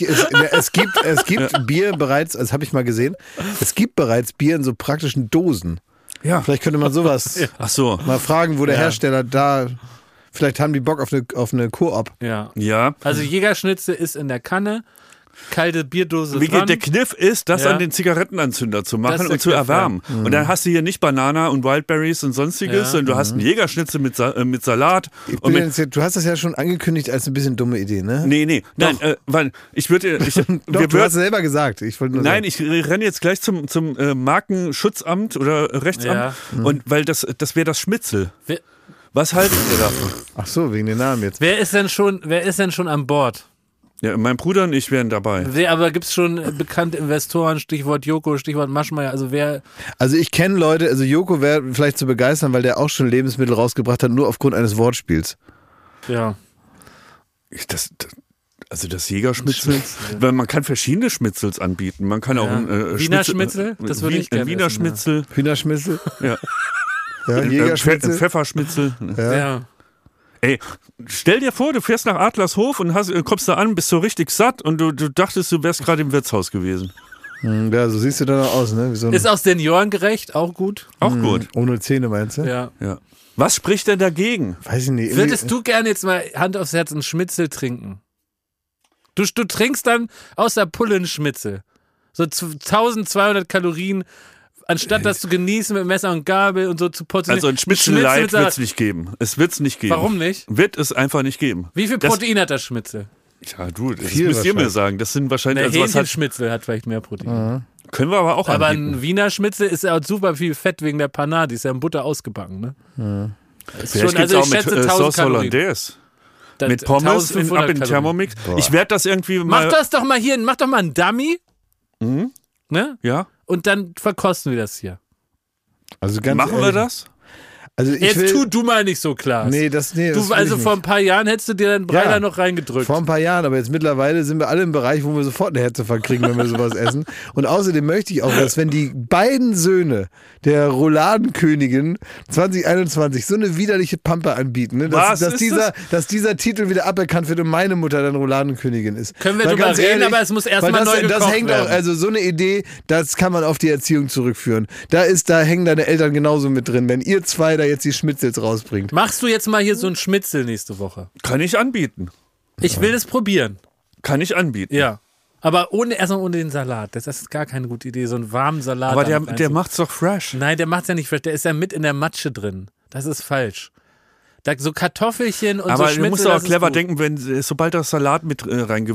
gibt Bier bereits, das habe ich mal gesehen, es gibt bereits Bier in so praktischen Dosen. Ja. Vielleicht könnte man sowas Ach so. mal fragen, wo der Hersteller da, vielleicht haben die Bock auf eine Koop. Ja. Ja. Also Jägerschnitzel ist in der Kanne, kalte Bierdose dran. Der Kniff ist, das Ja. an den Zigarettenanzünder zu Das machen ist der und zu Kniff, erwärmen. ja. Und dann hast du hier nicht Banana und Wildberries und sonstiges, Ja. sondern du hast einen Jägerschnitzel mit Salat. Und mit, Du hast das ja schon angekündigt als eine bisschen dumme Idee, ne? nee. Nein, weil ich würde... Doch, du hast es selber gesagt. Ich wollte nur Nein, sagen. ich renne jetzt gleich zum Markenschutzamt oder Rechtsamt Ja. und weil das wäre das Schmitzel. Was haltet ihr davon? Ach so, wegen den Namen jetzt. Wer ist denn schon an Bord? Ja, mein Bruder und ich wären dabei. Aber gibt's schon bekannte Investoren, Stichwort Joko, Stichwort Maschmeyer, also wer... Also ich kenne Leute, also Joko wäre vielleicht zu begeistern, weil der auch schon Lebensmittel rausgebracht hat, nur aufgrund eines Wortspiels. Ja. Das Jägerschmitzel, weil man kann verschiedene Schmitzels anbieten. Man kann auch ein Wiener Schmitzel, das würde ich gerne Wiener essen, Schmitzel, Hühnerschmitzel? ja. Ja, Jägerschmitzel? Pfefferschmitzel. Ja. Ey, stell dir vor, du fährst nach Adlershof und kommst da an, bist so richtig satt und du dachtest, du wärst gerade im Wirtshaus gewesen. Ja, so siehst du dann auch aus, ne? Wie so ein, Ist auch seniorengerecht, auch gut. Auch gut. ohne Zähne, meinst du? Ja. Ja. Was spricht denn dagegen? Weiß ich nicht. Würdest du gerne jetzt mal Hand aufs Herz einen Schmitzel trinken? Du trinkst dann aus der Pulle einen Schmitzel. So 1200 Kalorien, anstatt das zu genießen mit Messer und Gabel und so zu portionieren. Also ein Schmitzel-Light wird es nicht geben. Es wird es nicht geben. Warum nicht? Wird es einfach nicht geben. Wie viel Protein hat das Schmitzel? Ja, du, das Viel müsst ihr mir wahrscheinlich. sagen. Das sind wahrscheinlich... Der Also was hat, Hähnchenschmitzel hat vielleicht mehr Protein. können wir aber auch Aber anbieten. ein Wiener Schnitzel ist ja auch super viel Fett wegen der Panade. Die ist ja in Butter ausgebacken, ne? Ist Vielleicht schon, gibt's also auch ich mit schätze 1000 Sauce Kalorien. Hollandaise. Das- Mit Pommes ab 1500 in Kalorien. Thermomix. Ich werde das irgendwie mal... Mach das doch mal hier, mach doch mal einen Dummy. Ne? Ja? Und dann verkosten wir das hier. Also ganz Machen wir ehrlich, das? Also ich Jetzt will, tu du mal nicht so, Klaas. Nee, das will Du, also ich vor nicht. ein paar Jahren hättest du dir deinen Brei Ja. da noch reingedrückt. Vor ein paar Jahren, aber jetzt mittlerweile sind wir alle im Bereich, wo wir sofort eine Herzinfarkt kriegen, wenn wir sowas essen. Und außerdem möchte ich auch, dass wenn die beiden Söhne der Rouladenkönigin 2021 so eine widerliche Pampe anbieten, ne, Was dass ist dass dieser Titel wieder aberkannt wird und meine Mutter dann Rouladenkönigin ist. Können wir Weil drüber ganz reden, aber es muss erst weil mal das, neu das gekocht hängt werden. auch, also so eine Idee, das kann man auf die Erziehung zurückführen. Da hängen deine Eltern genauso mit drin, wenn ihr zwei da jetzt die Schmitzels rausbringt. Machst du jetzt mal hier so einen Schmitzel nächste Woche? Kann ich anbieten. Ich will es probieren. Kann ich anbieten. Ja. Aber erstmal ohne den Salat. Das ist gar keine gute Idee, so einen warmen Salat. Aber damit der reinzu- macht's doch fresh. Nein, der macht's ja nicht fresh. Der ist ja mit in der Matsche drin. Das ist falsch. Da, so Kartoffelchen und Aber so Schmitzel, du musst doch auch das ist clever gut. denken, sobald das Salat mit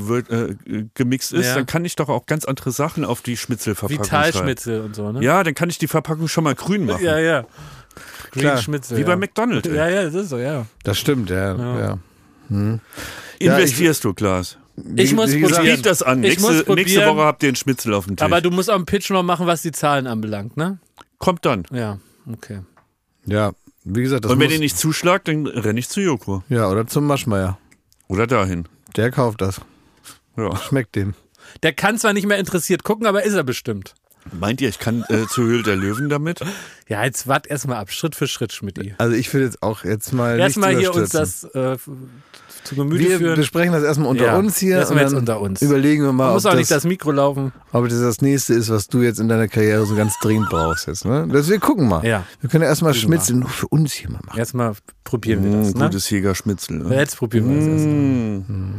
gemixt ist, Ja. dann kann ich doch auch ganz andere Sachen auf die Schmitzelverpackung schreiben. Vitalschmitzel und so, ne? Ja, dann kann ich die Verpackung schon mal grün machen. Ja, ja. Green Klar. Schmitzel. Wie ja. bei McDonald's. Ja, ja, das ist so, ja. Das stimmt, ja. Investierst du, Klaas? Ich muss wie gesagt, probieren. Biet das an. Ich muss Nächste probieren. Woche habt ihr einen Schnitzel auf dem Tisch. Aber du musst auch einen Pitch noch machen, was die Zahlen anbelangt, ne? Kommt dann. Ja, okay. Ja, wie gesagt, das Und wenn muss, ihr nicht zuschlagt, dann renne ich zu Joko. ja, oder zum Maschmeyer. Oder dahin. Der kauft das. Ja. Schmeckt dem. Der kann zwar nicht mehr interessiert gucken, aber ist er bestimmt. Meint ihr, ich kann zur Höhle der Löwen damit? Ja, jetzt wart erstmal ab, Schritt für Schritt, Schmidti. Also ich will jetzt auch mal Erstmal nichts hier uns überstürzen. das zu Gemüte Wir führen. besprechen das erstmal unter Ja, uns hier erstmal und jetzt dann unter uns. überlegen wir mal, Man ob muss auch nicht das, das Mikro laufen. ob das nächste ist, was du jetzt in deiner Karriere so ganz dringend brauchst jetzt. Ne? Wir gucken mal. Ja. Wir können ja erstmal Schmitzel nur für uns hier mal machen. Erstmal probieren wir das, ne? Gutes Jägerschmitzel. Ja, jetzt probieren wir das erstmal.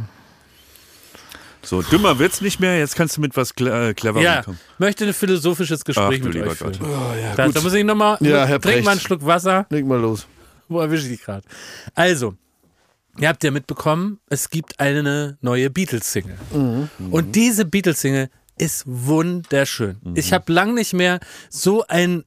So, dümmer wird's nicht mehr. Jetzt kannst du mit was Cleverem Ja, kommen. möchte ein philosophisches Gespräch Ach, du mit lieber euch führen. Gott. Da muss ich nochmal, Ja, Herr trink mal einen Precht. Schluck Wasser. Leg mal los. Wo erwische ich dich gerade? Also, ihr habt ja mitbekommen, es gibt eine neue Beatles-Single. Und diese Beatles-Single ist wunderschön. Ich habe lang nicht mehr so ein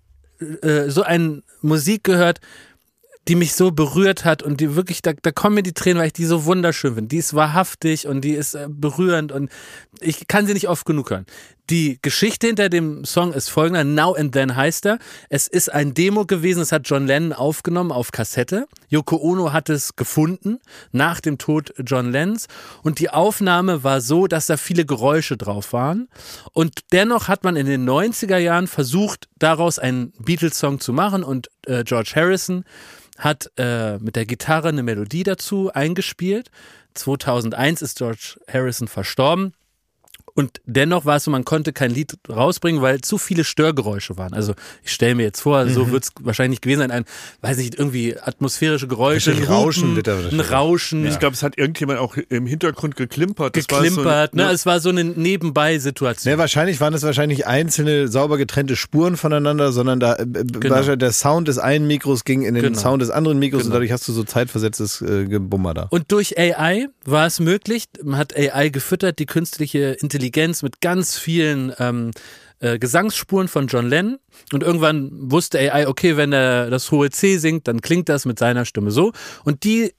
Musik gehört, die mich so berührt hat und die wirklich, da kommen mir die Tränen, weil ich die so wunderschön finde. Die ist wahrhaftig und die ist berührend und ich kann sie nicht oft genug hören. Die Geschichte hinter dem Song ist folgender, Now and Then heißt er. Es ist ein Demo gewesen, es hat John Lennon aufgenommen auf Kassette. Yoko Ono hat es gefunden nach dem Tod John Lennons und die Aufnahme war so, dass da viele Geräusche drauf waren und dennoch hat man in den 90er Jahren versucht, daraus einen Beatles-Song zu machen und George Harrison hat mit der Gitarre eine Melodie dazu eingespielt. 2001 ist George Harrison verstorben. Und dennoch war es so, man konnte kein Lied rausbringen, weil zu viele Störgeräusche waren. Also ich stelle mir jetzt vor, so wird es wahrscheinlich gewesen sein, weiß nicht, irgendwie atmosphärische Geräusche, Richtig ein Rauschen Hupen, wird da ein wahrscheinlich. Rauschen, Ich glaube, es hat irgendjemand auch im Hintergrund geklimpert. Das geklimpert. war so, Es war so eine Nebenbei-Situation. Ne, wahrscheinlich waren es einzelne sauber getrennte Spuren voneinander, sondern da wahrscheinlich der Sound des einen Mikros ging in den Genau. Sound des anderen Mikros und Genau. dadurch hast du so zeitversetztes Gebummer da. Und durch AI war es möglich, man hat AI gefüttert, die künstliche Intelligenz mit ganz vielen Gesangsspuren von John Lennon und irgendwann wusste AI, okay, wenn er das hohe C singt, dann klingt das mit seiner Stimme so. Und die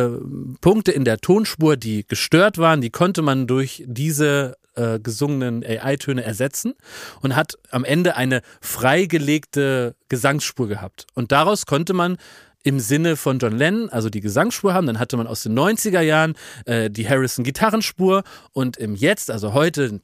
Punkte in der Tonspur, die gestört waren, die konnte man durch diese gesungenen AI-Töne ersetzen und hat am Ende eine freigelegte Gesangsspur gehabt. Und daraus konnte man im Sinne von John Lennon, also die Gesangsspur haben, dann hatte man aus den 90er Jahren die Harrison-Gitarrenspur und im Jetzt, also heute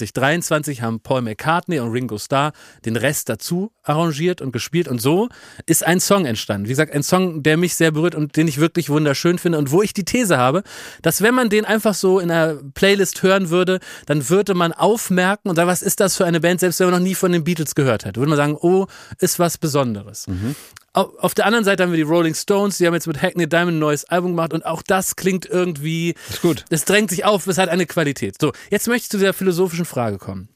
2023, haben Paul McCartney und Ringo Starr den Rest dazu arrangiert und gespielt und so ist ein Song entstanden. Wie gesagt, ein Song, der mich sehr berührt und den ich wirklich wunderschön finde und wo ich die These habe, dass wenn man den einfach so in einer Playlist hören würde, dann würde man aufmerken und sagen, was ist das für eine Band, selbst wenn man noch nie von den Beatles gehört hätte. Würde man sagen, oh, ist was Besonderes. Auf der anderen Seite haben wir die Rolling Stones, die haben jetzt mit Hackney Diamond ein neues Album gemacht und auch das klingt irgendwie, ist gut. Das drängt sich auf, es hat eine Qualität. So, jetzt möchte ich zu dieser philosophischen Frage kommen.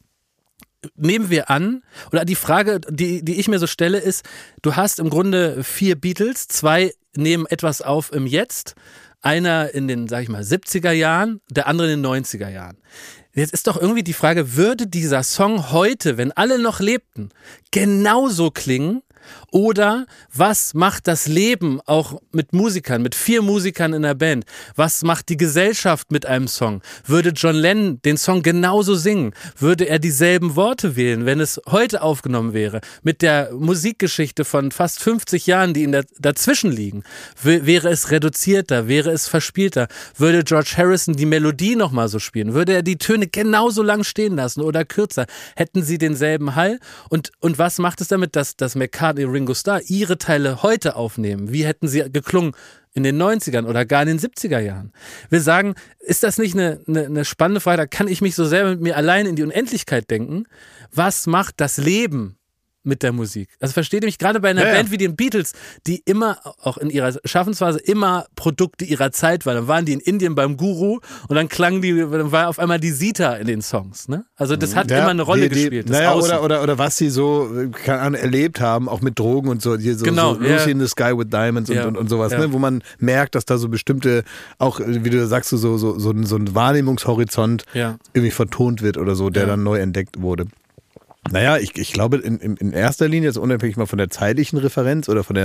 Nehmen wir an, oder die Frage, die ich mir so stelle, ist, du hast im Grunde 4 Beatles, 2 nehmen etwas auf im Jetzt, einer in den, sag ich mal, 70er Jahren, der andere in den 90er Jahren. Jetzt ist doch irgendwie die Frage, würde dieser Song heute, wenn alle noch lebten, genauso klingen? Oder was macht das Leben auch mit Musikern, mit 4 Musikern in der Band? Was macht die Gesellschaft mit einem Song? Würde John Lennon den Song genauso singen? Würde er dieselben Worte wählen, wenn es heute aufgenommen wäre? Mit der Musikgeschichte von fast 50 Jahren, die dazwischen liegen, wäre es reduzierter, wäre es verspielter? Würde George Harrison die Melodie nochmal so spielen? Würde er die Töne genauso lang stehen lassen oder kürzer? Hätten sie denselben Hall? Und was macht es damit, dass McCartney, Ringo Starr ihre Teile heute aufnehmen? Wie hätten sie geklungen in den 90ern oder gar in den 70er Jahren? Wir sagen, ist das nicht eine spannende Frage? Da kann ich mich so selber mit mir allein in die Unendlichkeit denken. Was macht das Leben mit der Musik? Also versteht ihr mich, gerade bei einer Band wie den Beatles, die immer, auch in ihrer Schaffensphase, immer Produkte ihrer Zeit waren. Dann waren die in Indien beim Guru und dann dann war auf einmal die Sita in den Songs. Ne? Also das hat immer eine Rolle gespielt. Oder was sie so erlebt haben, auch mit Drogen und so. Hier so Lucy in the Sky with Diamonds und sowas, ne? Wo man merkt, dass da so bestimmte, auch wie du sagst, so ein Wahrnehmungshorizont irgendwie vertont wird oder so, der dann neu entdeckt wurde. Naja, ich glaube in erster Linie, jetzt unabhängig mal von der zeitlichen Referenz oder von der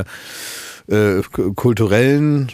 kulturellen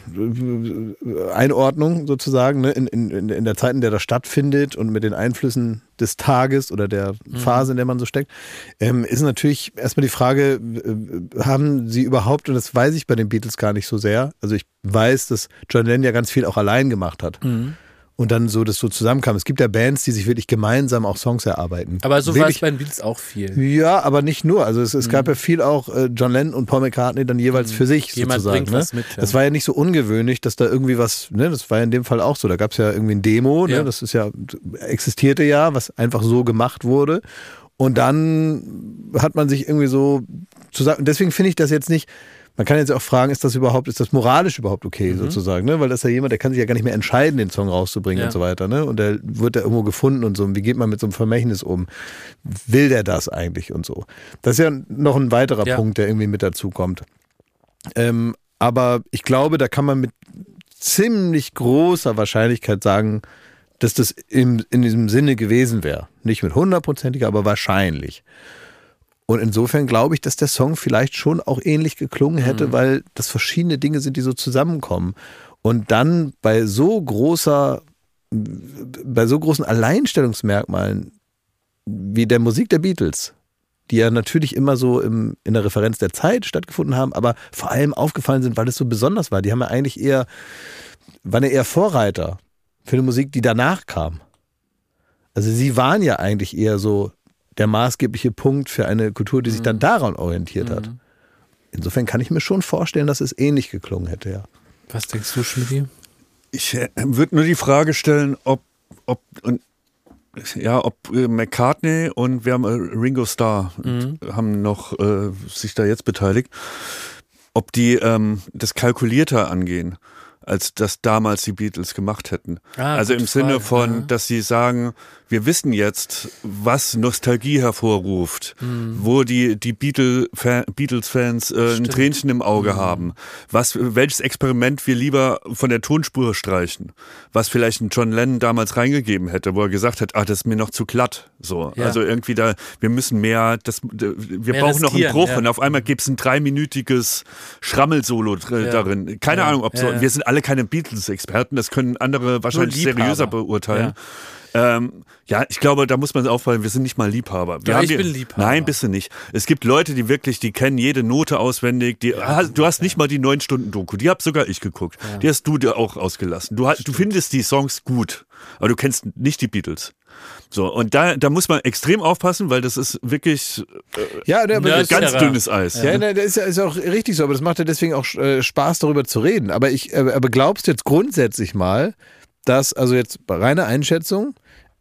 Einordnung sozusagen, ne, in der Zeit, in der das stattfindet und mit den Einflüssen des Tages oder der Phase, in der man so steckt, ist natürlich erstmal die Frage, haben sie überhaupt, und das weiß ich bei den Beatles gar nicht so sehr, also ich weiß, dass John Lennon ja ganz viel auch allein gemacht hat. Und dann so das so zusammenkam. Es gibt ja Bands, die sich wirklich gemeinsam auch Songs erarbeiten. Aber so war es bei den Beatles auch viel. Ja, aber nicht nur. Also es gab ja viel auch John Lennon und Paul McCartney dann jeweils für sich Jemand sozusagen. Bringt was mit, ja. Das war ja nicht so ungewöhnlich, dass da irgendwie was, ne, das war ja in dem Fall auch so. Da gab es ja irgendwie ein Demo, ne, das ist existierte ja, was einfach so gemacht wurde. Und dann hat man sich irgendwie so zusammen, und deswegen finde ich das jetzt nicht. Man kann jetzt auch fragen, ist das moralisch überhaupt okay, sozusagen, ne? Weil das ist ja jemand, der kann sich ja gar nicht mehr entscheiden, den Song rauszubringen und so weiter, ne? Und der wird ja irgendwo gefunden und so. Und wie geht man mit so einem Vermächtnis um? Will der das eigentlich und so? Das ist ja noch ein weiterer Punkt, der irgendwie mit dazu kommt. Aber ich glaube, da kann man mit ziemlich großer Wahrscheinlichkeit sagen, dass das in diesem Sinne gewesen wäre. Nicht mit 100%iger, aber wahrscheinlich. Und insofern glaube ich, dass der Song vielleicht schon auch ähnlich geklungen hätte, weil das verschiedene Dinge sind, die so zusammenkommen. Und dann bei so großen Alleinstellungsmerkmalen wie der Musik der Beatles, die ja natürlich immer so in der Referenz der Zeit stattgefunden haben, aber vor allem aufgefallen sind, weil es so besonders war. Die haben ja eigentlich waren ja eher Vorreiter für eine Musik, die danach kam. Also sie waren ja eigentlich eher so der maßgebliche Punkt für eine Kultur, die sich dann daran orientiert hat. Insofern kann ich mir schon vorstellen, dass es ähnlich geklungen hätte, ja. Was denkst du, Schmidt? Ich würde nur die Frage stellen, ob McCartney und wir haben Ringo Starr haben noch sich da jetzt beteiligt, ob die das kalkulierter angehen. als das damals die Beatles gemacht hätten. Also im gute Sinne Frage, von, dass sie sagen, wir wissen jetzt, was Nostalgie hervorruft, wo die Beatles-Fans ein Tränchen im Auge haben, welches Experiment wir lieber von der Tonspur streichen, was vielleicht ein John Lennon damals reingegeben hätte, wo er gesagt hat, das ist mir noch zu glatt. So. Ja. Also irgendwie wir müssen mehr, wir brauchen noch einen Bruch und auf einmal gibt es ein 3-minütiges Schrammelsolo darin. Keine Ahnung, ob so, wir sind alle keine Beatles-Experten, das können andere wahrscheinlich seriöser beurteilen. Ich glaube, da muss man aufpassen, wir sind nicht mal Liebhaber. Ich bin Liebhaber. Nein, bist du nicht. Es gibt Leute, die kennen jede Note auswendig. Du hast nicht mal die 9-Stunden-Doku, die hab sogar ich geguckt. Ja. Die hast du dir auch ausgelassen. Du findest die Songs gut, aber du kennst nicht die Beatles. So, und da muss man extrem aufpassen, weil das ist wirklich ganz dünnes Eis. Ja, das ist ja auch richtig so, aber das macht ja deswegen auch Spaß, darüber zu reden. Aber glaubst du jetzt grundsätzlich mal, dass, also jetzt reine Einschätzung,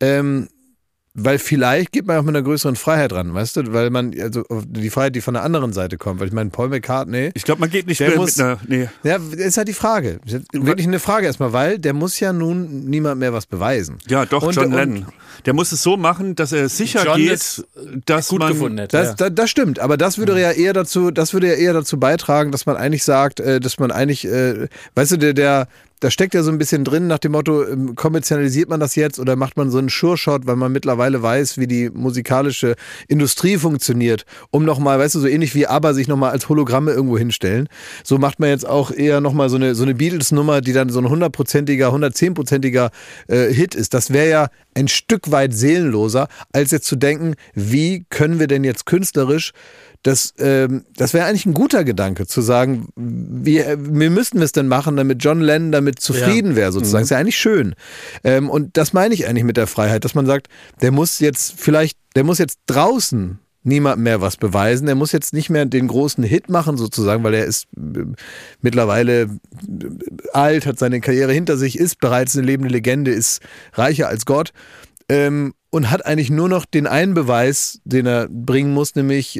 weil vielleicht geht man auch mit einer größeren Freiheit ran, weißt du, weil man, also die Freiheit, die von der anderen Seite kommt, weil ich meine, Paul McCartney. Ich glaube, man geht nicht mehr mit einer, Ja, das ist halt die Frage. Wirklich eine Frage erstmal, weil der muss ja nun niemand mehr was beweisen. Ja, doch, John Lennon. Der muss es so machen, dass er sicher geht, dass gut man. Gefunden hätte, das stimmt, aber das würde ja eher dazu beitragen, dass man eigentlich sagt, dass man eigentlich, weißt du, da steckt ja so ein bisschen drin nach dem Motto, kommerzialisiert man das jetzt oder macht man so einen Sure-Shot, weil man mittlerweile weiß, wie die musikalische Industrie funktioniert, um nochmal, weißt du, so ähnlich wie ABBA sich nochmal als Hologramme irgendwo hinstellen. So macht man jetzt auch eher nochmal so eine Beatles-Nummer, die dann so ein 110-prozentiger Hit ist. Das wäre ja ein Stück weit seelenloser, als jetzt zu denken, wie können wir denn jetzt künstlerisch das wäre eigentlich ein guter Gedanke, zu sagen, wir müssten es denn machen, damit John Lennon damit zufrieden wäre, sozusagen. Ist ja eigentlich schön. Und das meine ich eigentlich mit der Freiheit, dass man sagt, der muss jetzt draußen niemandem mehr was beweisen. Der muss jetzt nicht mehr den großen Hit machen, sozusagen, weil er ist mittlerweile alt, hat seine Karriere hinter sich, ist bereits eine lebende Legende, ist reicher als Gott. Und hat eigentlich nur noch den einen Beweis, den er bringen muss, nämlich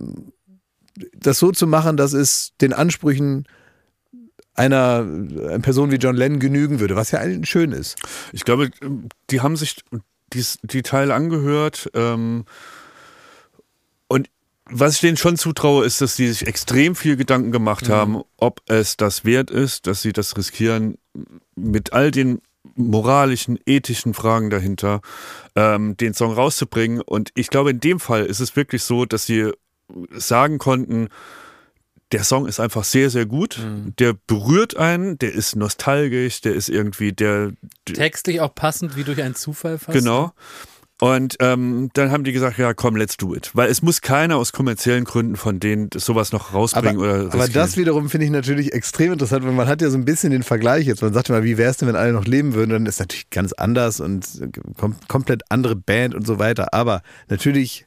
das so zu machen, dass es den Ansprüchen einer Person wie John Lennon genügen würde, was ja eigentlich schön ist. Ich glaube, die haben sich die Teile angehört und was ich denen schon zutraue, ist, dass die sich extrem viel Gedanken gemacht haben, ob es das wert ist, dass sie das riskieren, mit all den moralischen, ethischen Fragen dahinter, den Song rauszubringen. Und ich glaube, in dem Fall ist es wirklich so, dass sie sagen konnten, der Song ist einfach sehr, sehr gut. Der berührt einen, der ist nostalgisch, der ist irgendwie textlich auch passend wie durch einen Zufall fast. Genau. Und dann haben die gesagt, ja komm, let's do it. Weil es muss keiner aus kommerziellen Gründen von denen sowas noch rausbringen oder riskieren. Aber das wiederum finde ich natürlich extrem interessant, weil man hat ja so ein bisschen den Vergleich jetzt. Man sagt mal, wie wäre es denn, wenn alle noch leben würden? Dann ist es natürlich ganz anders und komplett andere Band und so weiter. Aber natürlich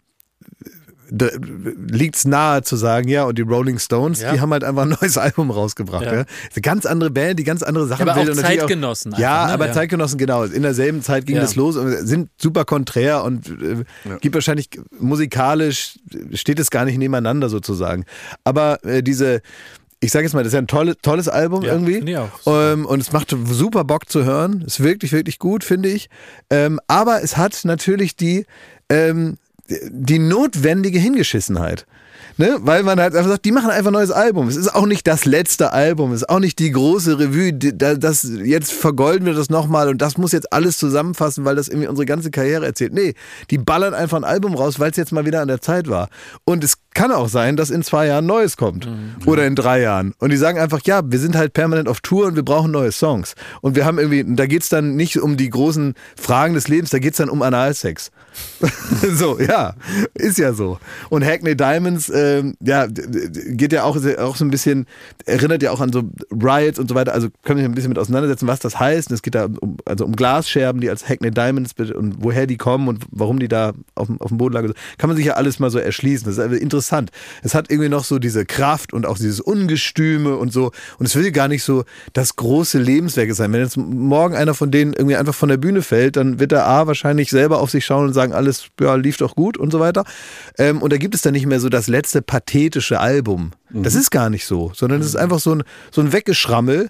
liegt es nahe zu sagen, ja, und die Rolling Stones, die haben halt einfach ein neues Album rausgebracht. Ja. Ja. Eine ganz andere Band, die ganz andere Sachen aber will. Auch Zeitgenossen. Zeitgenossen, genau. In derselben Zeit ging das los und sind super konträr und gibt wahrscheinlich musikalisch, steht es gar nicht nebeneinander sozusagen. Aber ich sage jetzt mal, das ist ja ein tolles Album irgendwie. Finde ich auch. Und es macht super Bock zu hören. Ist wirklich, wirklich gut, finde ich. Aber es hat natürlich die notwendige Hingeschissenheit. Ne? Weil man halt einfach sagt, die machen einfach ein neues Album. Es ist auch nicht das letzte Album, es ist auch nicht die große Revue, das jetzt vergolden wir das nochmal und das muss jetzt alles zusammenfassen, weil das irgendwie unsere ganze Karriere erzählt. Nee, die ballern einfach ein Album raus, weil es jetzt mal wieder an der Zeit war. Und es kann auch sein, dass in 2 Jahren Neues kommt. Oder in 3 Jahren. Und die sagen einfach, ja, wir sind halt permanent auf Tour und wir brauchen neue Songs. Und wir haben irgendwie, da geht's dann nicht um die großen Fragen des Lebens, da geht's dann um Analsex. So, ja, ist ja so. Und Hackney Diamonds, geht ja auch so ein bisschen, erinnert ja auch an so Riots und so weiter, also können wir ein bisschen mit auseinandersetzen, was das heißt. Und es geht da um Glasscherben, die als Hackney Diamonds und woher die kommen und warum die da auf dem Boden lagen. Kann man sich ja alles mal so erschließen. Das ist einfach interessant. Es hat irgendwie noch so diese Kraft und auch dieses Ungestüme und so. Und es will gar nicht so das große Lebenswerk sein. Wenn jetzt morgen einer von denen irgendwie einfach von der Bühne fällt, dann wird der wahrscheinlich selber auf sich schauen und sagen, alles lief doch gut und so weiter. Und da gibt es dann nicht mehr so das letzte pathetische Album. Das ist gar nicht so, sondern es ist einfach so ein Weggeschrammel.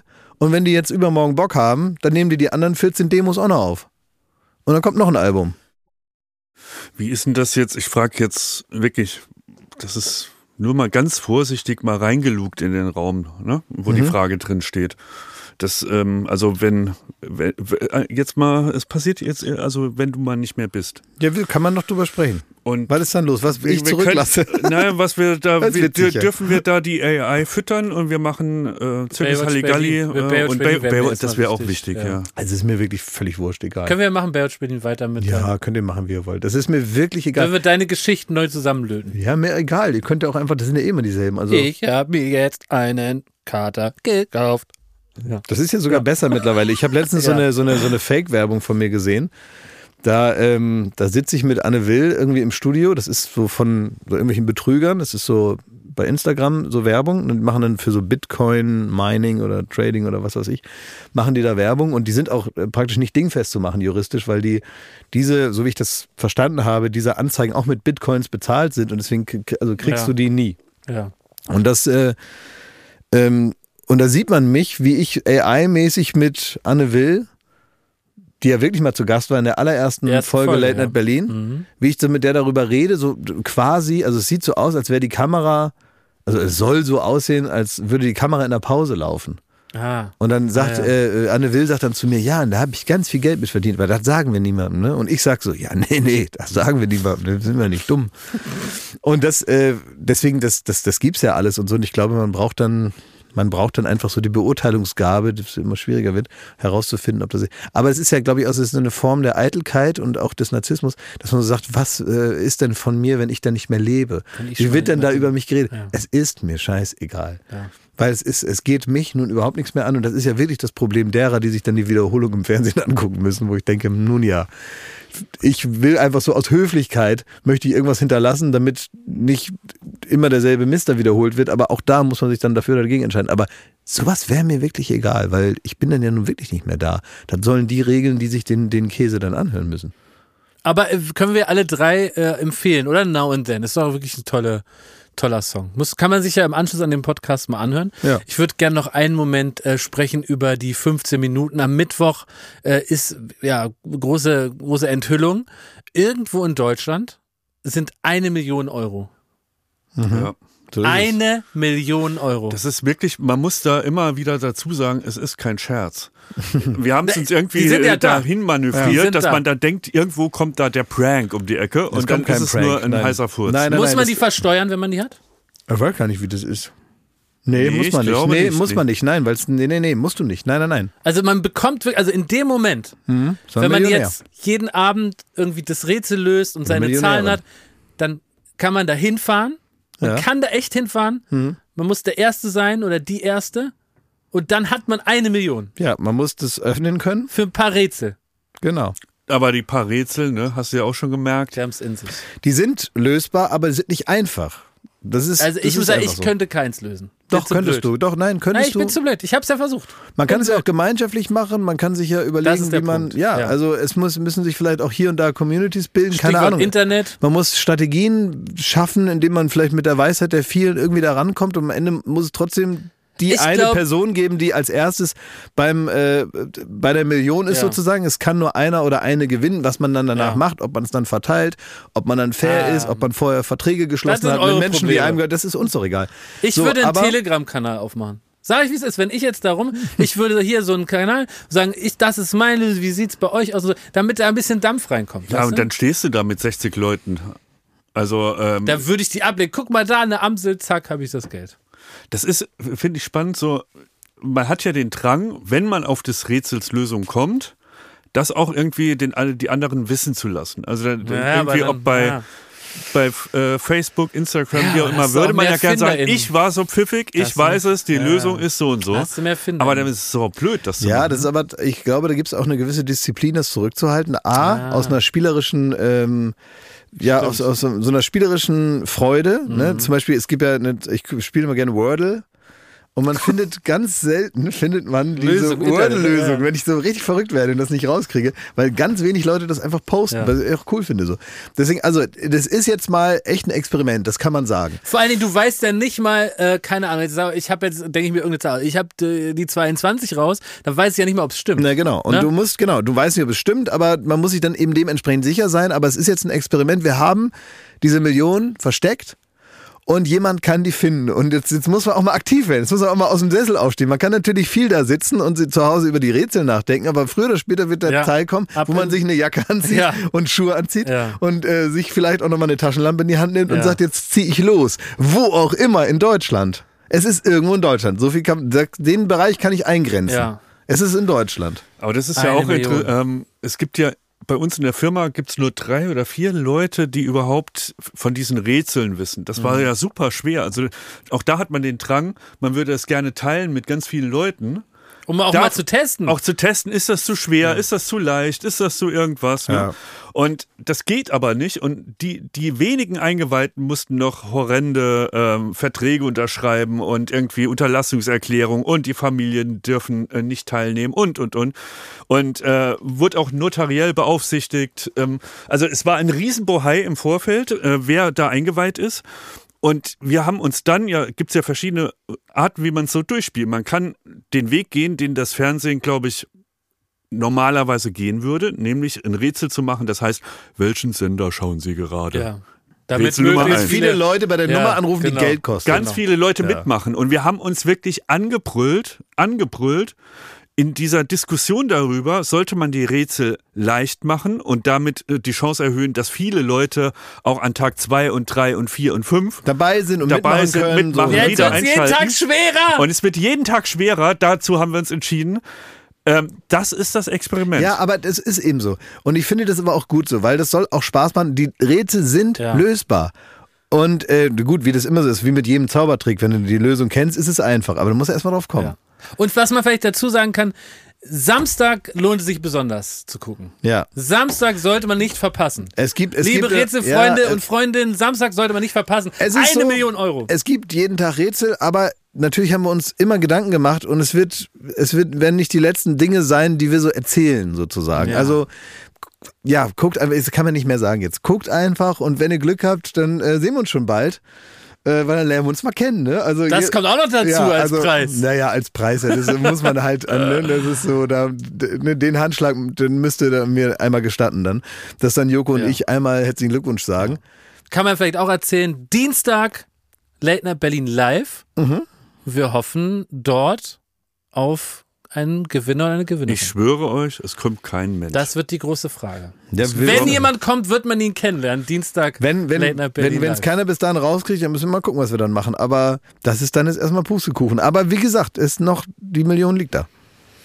Und wenn die jetzt übermorgen Bock haben, dann nehmen die anderen 14 Demos auch noch auf. Und dann kommt noch ein Album. Wie ist denn das jetzt? Ich frage jetzt wirklich, das ist nur mal ganz vorsichtig mal reingelugt in den Raum, ne? Wo die Frage drin steht. Das, also wenn jetzt mal, es passiert jetzt, also wenn du mal nicht mehr bist. Ja, kann man noch drüber sprechen. Und was ist dann los? Was ich zurücklasse? Naja, was wir da, witzig, dürfen wir da die AI füttern und wir machen Zirkus Halligalli und Baywatch, das wäre auch wichtig, ja. Also ist mir wirklich völlig wurscht, egal. Können wir machen, Baywatch Berlin weiter mit? Ja, könnt ihr machen, wie ihr wollt. Das ist mir wirklich egal. Können wir deine Geschichten neu zusammenlöten? Ja, mir egal. Ihr könnt ja auch einfach, das sind ja immer dieselben. Also, ich habe mir jetzt einen Kater gekauft. Ja. Das ist ja sogar besser mittlerweile. Ich habe letztens so eine Fake-Werbung von mir gesehen. Da sitze ich mit Anne Will irgendwie im Studio. Das ist so von so irgendwelchen Betrügern. Das ist so bei Instagram so Werbung. Und machen dann für so Bitcoin, Mining oder Trading oder was weiß ich, machen die da Werbung. Und die sind auch praktisch nicht dingfest zu machen juristisch, weil diese, so wie ich das verstanden habe, diese Anzeigen auch mit Bitcoins bezahlt sind. Und deswegen kriegst du die nie. Ja. Und das und da sieht man mich, wie ich AI-mäßig mit Anne Will, die ja wirklich mal zu Gast war in der allerersten Folge Late Night Berlin, wie ich so mit der darüber rede, so quasi, also es sieht so aus, als wäre die Kamera, also es soll so aussehen, als würde die Kamera in der Pause laufen. Und dann sagt Anne Will sagt dann zu mir, ja, und da habe ich ganz viel Geld mit verdient, weil das sagen wir niemandem, ne? Und ich sag so, ja, nee, das sagen wir niemandem, das sind wir nicht dumm. Und das, deswegen, das gibt's ja alles und so, und ich glaube, man braucht dann einfach so die Beurteilungsgabe, das immer schwieriger wird, herauszufinden, ob das ist. Aber es ist ja, glaube ich, auch eine Form der Eitelkeit und auch des Narzissmus, dass man so sagt, was ist denn von mir, wenn ich dann nicht mehr lebe? Wie wird denn da über mich geredet? Ja. Es ist mir scheißegal. Ja. Weil es geht mich nun überhaupt nichts mehr an, und das ist ja wirklich das Problem derer, die sich dann die Wiederholung im Fernsehen angucken müssen, wo ich denke, nun ja, ich will einfach so aus Höflichkeit, möchte ich irgendwas hinterlassen, damit nicht immer derselbe Mist da wiederholt wird, aber auch da muss man sich dann dafür oder dagegen entscheiden. Aber sowas wäre mir wirklich egal, weil ich bin dann ja nun wirklich nicht mehr da. Dann sollen die regeln, die sich den Käse dann anhören müssen. Aber können wir alle drei empfehlen, oder? Now and Then. Ist doch wirklich ein toller Song. Kann man sich ja im Anschluss an den Podcast mal anhören. Ja. Ich würde gerne noch einen Moment sprechen über die 15 Minuten. Am Mittwoch ist ja große Enthüllung. Irgendwo in Deutschland sind 1 Million Euro. Ja. So 1 Million Euro. Das ist wirklich, man muss da immer wieder dazu sagen, es ist kein Scherz. Wir haben es uns irgendwie dahin manövriert, dass man da denkt, irgendwo kommt da der Prank um die Ecke und dann ist es nur ein heißer Furz. Muss man die versteuern, wenn man die hat? Ich weiß gar nicht, wie das ist. Nee, muss man nicht. Nee, muss man nicht. Nein, nee, musst du nicht. Nein. Also man bekommt, also in dem Moment, wenn man jetzt jeden Abend irgendwie das Rätsel löst und seine Zahlen hat, dann kann man da hinfahren. Man kann da echt hinfahren. Man muss der Erste sein oder die Erste. Und dann hat man 1 Million. Ja, man muss das öffnen können. Für ein paar Rätsel. Genau. Aber die paar Rätsel, ne, hast du ja auch schon gemerkt. Die haben es in sich. Die sind lösbar, aber sind nicht einfach. Das ist, also ich muss sagen, ich könnte keins lösen. Doch, könntest du. Doch, nein, könntest du. Ich bin zu blöd. Ich habe es ja versucht. Man kann es ja auch gemeinschaftlich machen. Man kann sich ja überlegen, wie man... Ja, also es müssen sich vielleicht auch hier und da Communities bilden. Keine Ahnung. Internet. Man muss Strategien schaffen, indem man vielleicht mit der Weisheit der vielen irgendwie da rankommt. Und am Ende muss es trotzdem Person geben, die als erstes bei der Million ist sozusagen. Es kann nur einer oder eine gewinnen, was man dann danach macht, ob man es dann verteilt, ob man dann fair ist, ob man vorher Verträge geschlossen hat mit Menschen, die einem gehören. Das ist uns doch egal. Ich würde einen Telegram-Kanal aufmachen. Sag ich, wie es ist, wenn ich jetzt ich würde hier so einen Kanal sagen, das ist meine, wie sieht's bei euch aus, damit da ein bisschen Dampf reinkommt. Ja, und dann stehst du da mit 60 Leuten. Also, da würde ich die ablegen. Guck mal da, eine Amsel, zack, habe ich das Geld. Das ist, finde ich spannend, so, man hat ja den Drang, wenn man auf des Rätsels Lösung kommt, das auch irgendwie die anderen wissen zu lassen. Also irgendwie, ob bei Facebook, Instagram, wie auch immer, würde man ja gerne sagen, ich war so pfiffig, ich weiß es, die Lösung ist so und so. Hast du mehr finden. Aber dann ist es so blöd, das zu machen. Das ist aber, ich glaube, da gibt es auch eine gewisse Disziplin, das zurückzuhalten. Aus einer spielerischen aus so einer spielerischen Freude. Ne? Zum Beispiel, es gibt ja ich spiele immer gerne Wordle. Und man findet ganz selten, diese Lösung, Word-Lösung, ja. wenn ich so richtig verrückt werde und das nicht rauskriege, weil ganz wenig Leute das einfach posten, was ich auch cool finde. So. Deswegen, also das ist jetzt mal echt ein Experiment, das kann man sagen. Vor allen Dingen, du weißt ja nicht mal, keine Ahnung, ich habe jetzt, denke ich mir irgendeine Zahl, ich habe die 22 raus, dann weiß ich ja nicht mal, ob es stimmt. Na genau, und du weißt nicht, ob es stimmt, aber man muss sich dann eben dementsprechend sicher sein, aber es ist jetzt ein Experiment, wir haben diese Millionen versteckt. Und jemand kann die finden. Und jetzt muss man auch mal aktiv werden. Jetzt muss man auch mal aus dem Sessel aufstehen. Man kann natürlich viel da sitzen und zu Hause über die Rätsel nachdenken, aber früher oder später wird der Teil kommen, wo man sich eine Jacke anzieht und Schuhe anzieht und sich vielleicht auch nochmal eine Taschenlampe in die Hand nimmt und sagt, jetzt ziehe ich los. Wo auch immer in Deutschland. Es ist irgendwo in Deutschland. So viel den Bereich kann ich eingrenzen. Ja. Es ist in Deutschland. Aber das ist ja auch interessant. Es gibt ja bei uns in der Firma gibt es nur 3 oder 4 Leute, die überhaupt von diesen Rätseln wissen. Das war ja super schwer. Also auch da hat man den Drang, man würde es gerne teilen mit ganz vielen Leuten. Um auch mal zu testen. Auch zu testen, ist das zu schwer, ist das zu leicht, ist das zu irgendwas. Ne? Ja. Und das geht aber nicht. Und die wenigen Eingeweihten mussten noch horrende Verträge unterschreiben und irgendwie Unterlassungserklärungen und die Familien dürfen nicht teilnehmen und. Und wurde auch notariell beaufsichtigt. Also es war ein Riesenbohai im Vorfeld, wer da eingeweiht ist. Und wir haben uns dann, gibt's ja verschiedene Arten, wie man es so durchspielt. Man kann den Weg gehen, den das Fernsehen, glaube ich, normalerweise gehen würde, nämlich ein Rätsel zu machen. Das heißt, welchen Sender schauen Sie gerade? Ja. Damit Rätsel Nummer 1. Viele Leute bei der Nummer anrufen, die Geld kosten. Ganz viele Leute mitmachen. Und wir haben uns wirklich angebrüllt, in dieser Diskussion darüber, sollte man die Rätsel leicht machen und damit die Chance erhöhen, dass viele Leute auch an Tag 2 und 3 und 4 und 5 dabei sind und mitmachen können. So. Jetzt wird es jeden Tag schwerer. Und es wird jeden Tag schwerer. Dazu haben wir uns entschieden. Das ist das Experiment. Ja, aber das ist eben so. Und ich finde das aber auch gut so, weil das soll auch Spaß machen. Die Rätsel sind lösbar. Und gut, wie das immer so ist, wie mit jedem Zaubertrick, wenn du die Lösung kennst, ist es einfach. Aber du musst erst mal drauf kommen. Ja. Und was man vielleicht dazu sagen kann, Samstag lohnt es sich besonders zu gucken. Ja. Samstag sollte man nicht verpassen. Liebe Rätselfreunde und Freundinnen, Samstag sollte man nicht verpassen. 1 Million Euro. Es gibt jeden Tag Rätsel, aber natürlich haben wir uns immer Gedanken gemacht und es werden nicht die letzten Dinge sein, die wir so erzählen, sozusagen. Ja. Also guckt einfach, das kann man nicht mehr sagen jetzt. Guckt einfach und wenn ihr Glück habt, dann sehen wir uns schon bald. Weil dann lernen wir uns mal kennen, ne? Also das kommt auch noch dazu als Preis. Naja, als Preis, das muss man halt, ne? Das ist so, den Handschlag, den müsste mir einmal gestatten dann, dass dann Joko und ich einmal herzlichen Glückwunsch sagen. Kann man vielleicht auch erzählen, Dienstag, Late Night Berlin live. Wir hoffen dort auf einen Gewinner oder eine Gewinnerin. Ich schwöre euch, es kommt kein Mensch. Das wird die große Frage. Ja, wenn jemand kommt, wird man ihn kennenlernen. Dienstag, Late Night Berlin. Wenn es keiner bis dahin rauskriegt, dann müssen wir mal gucken, was wir dann machen. Aber das ist dann jetzt erstmal Pustekuchen. Aber wie gesagt, die Million liegt da.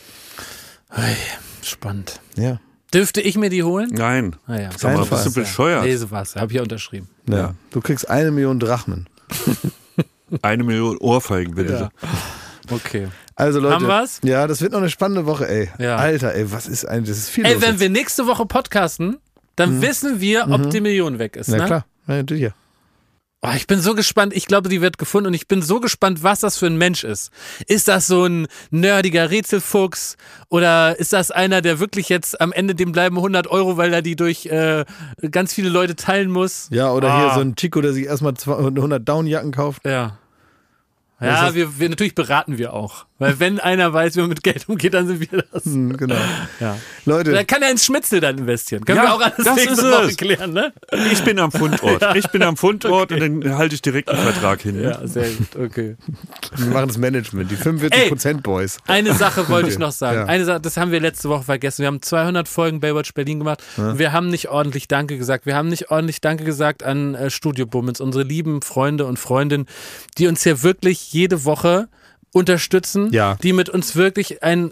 Spannend. Ja. Dürfte ich mir die holen? Nein. Ja. Sag mal, bist du bescheuert? Nee, so war's. Hab ich ja unterschrieben. Ja. Du kriegst 1 Million Drachmen. 1 Million Ohrfeigen, bitte. Ja. Okay. Also Leute, haben wir's? Ja, das wird noch eine spannende Woche, ey. Ja. Alter, ey, das ist viel los wenn wir nächste Woche podcasten, dann wissen wir, ob die Million weg ist. Na ne? Klar, ja, natürlich. Oh, ich bin so gespannt. Ich glaube, die wird gefunden und ich bin so gespannt, was das für ein Mensch ist. Ist das so ein nerdiger Rätselfuchs oder ist das einer, der wirklich jetzt am Ende dem bleiben 100 Euro, weil er die durch ganz viele Leute teilen muss? Ja, oder hier so ein Chico, der sich erstmal 100 Downjacken kauft. Ja. Ja, wir natürlich beraten wir auch. Weil wenn einer weiß, wie man mit Geld umgeht, dann sind wir das. Genau. Ja. Leute. Da kann er ins Schmitzel dann investieren. Können wir auch alles nächste Woche klären, ne? Ich bin am Fundort. Ja. Ich bin am Fundort und dann halte ich direkt einen Vertrag hin. Ja, sehr gut. Okay. Wir machen das Management, die 45% Boys. Eine Sache wollte ich noch sagen. Ja. Eine Sache, das haben wir letzte Woche vergessen. Wir haben 200 Folgen Baywatch Berlin gemacht. Ja. Und wir haben nicht ordentlich Danke gesagt. Wir haben nicht ordentlich Danke gesagt an Studio Bummens, unsere lieben Freunde und Freundinnen, die uns hier wirklich jede Woche unterstützen, die mit uns wirklich ein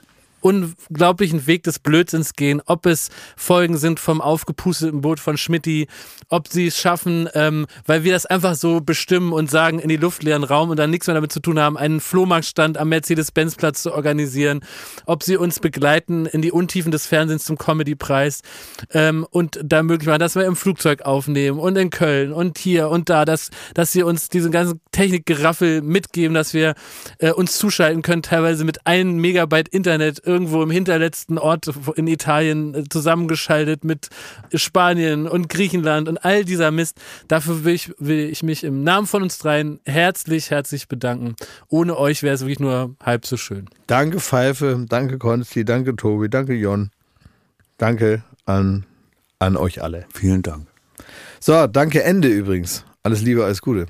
unglaublichen Weg des Blödsinns gehen, ob es Folgen sind vom aufgepusteten Boot von Schmitty, ob sie es schaffen, weil wir das einfach so bestimmen und sagen, in die luftleeren Raum und dann nichts mehr damit zu tun haben, einen Flohmarktstand am Mercedes-Benz-Platz zu organisieren, ob sie uns begleiten in die Untiefen des Fernsehens zum Comedy-Preis und da möglich machen, dass wir im Flugzeug aufnehmen und in Köln und hier und da, dass sie uns diesen ganzen Technikgeraffel mitgeben, dass wir uns zuschalten können, teilweise mit 1 Megabyte Internet irgendwo im hinterletzten Ort in Italien zusammengeschaltet mit Spanien und Griechenland und all dieser Mist. Dafür will ich mich im Namen von uns dreien herzlich bedanken. Ohne euch wäre es wirklich nur halb so schön. Danke Pfeife, danke Konsti, danke Tobi, danke Jon. Danke an euch alle. Vielen Dank. So, danke Ende übrigens. Alles Liebe, alles Gute.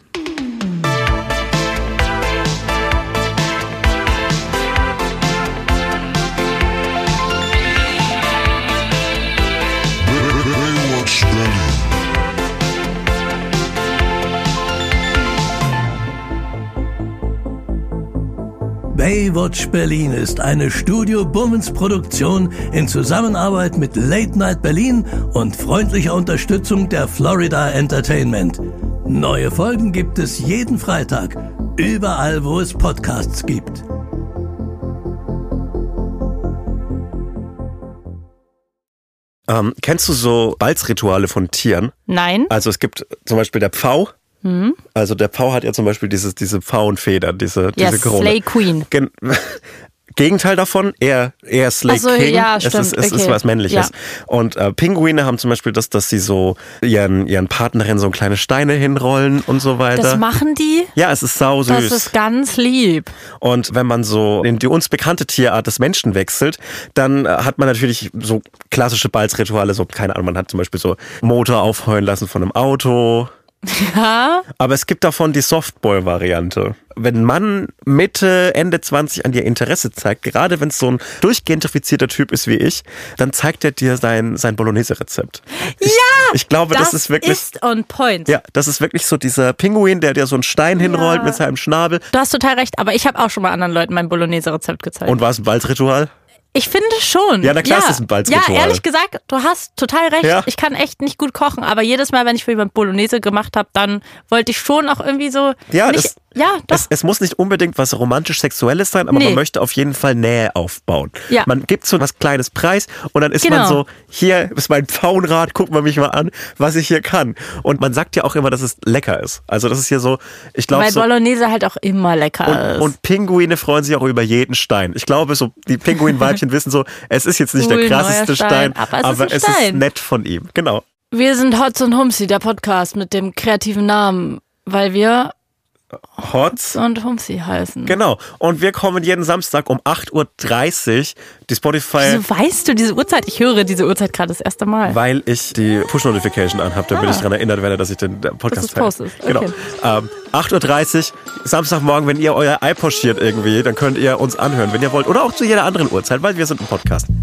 Baywatch Berlin ist eine Studio Bummens Produktion in Zusammenarbeit mit Late Night Berlin und freundlicher Unterstützung der Florida Entertainment. Neue Folgen gibt es jeden Freitag, überall wo es Podcasts gibt. Kennst du so Balzrituale von Tieren? Nein. Also es gibt zum Beispiel der Pfau. Also der Pfau hat ja zum Beispiel diese Pfauenfedern, diese Krone. Slay Queen. Gegenteil davon, eher Slay King. Ja, es stimmt. ist was Männliches. Ja. Und Pinguine haben zum Beispiel das, dass sie so ihren Partnerinnen so kleine Steine hinrollen und so weiter. Das machen die? Ja, es ist sau süß. Das ist ganz lieb. Und wenn man so in die uns bekannte Tierart des Menschen wechselt, dann hat man natürlich so klassische Balzrituale, so keine Ahnung, man hat zum Beispiel so Motor aufheulen lassen von einem Auto. Ja. Aber es gibt davon die Softball-Variante. Wenn ein Mann Mitte, Ende 20 an dir Interesse zeigt, gerade wenn es so ein durchgentrifizierter Typ ist wie ich, dann zeigt er dir sein Bolognese-Rezept. Ich glaube, das ist wirklich... Das ist on point. Ja, das ist wirklich so dieser Pinguin, der dir so einen Stein hinrollt mit seinem Schnabel. Du hast total recht, aber ich habe auch schon mal anderen Leuten mein Bolognese-Rezept gezeigt. Und war es ein Balzritual? Ich finde schon. Ja, na klar, es ist ein Balzritual. Ja, ehrlich gesagt, du hast total recht. Ja. Ich kann echt nicht gut kochen, aber jedes Mal, wenn ich für jemand Bolognese gemacht habe, dann wollte ich schon auch irgendwie so... Ja, doch. Es muss nicht unbedingt was romantisch-sexuelles sein, aber man möchte auf jeden Fall Nähe aufbauen. Ja. Man gibt so was kleines Preis und dann ist man so, hier ist mein Pfauenrad, guck mal mich mal an, was ich hier kann. Und man sagt ja auch immer, dass es lecker ist. Also das ist hier so, ich glaube weil so... Bolognese halt auch immer lecker ist. Und Pinguine freuen sich auch über jeden Stein. Ich glaube, so die Pinguinweibchen wissen so, es ist jetzt nicht der krasseste Stein, aber es ist nett von ihm. Genau. Wir sind Hotz und Humsi, der Podcast mit dem kreativen Namen, weil wir Hotz und Humsi heißen. Genau. Und wir kommen jeden Samstag um 8.30 Uhr. Die Spotify... Wieso weißt du diese Uhrzeit? Ich höre diese Uhrzeit gerade das erste Mal. Weil ich die Push-Notification anhabe, damit ich daran erinnert werde, dass ich den Podcast postest. Genau. Okay. 8.30 Uhr, Samstagmorgen, wenn ihr euer iPod schiert irgendwie, dann könnt ihr uns anhören, wenn ihr wollt. Oder auch zu jeder anderen Uhrzeit, weil wir sind ein Podcast.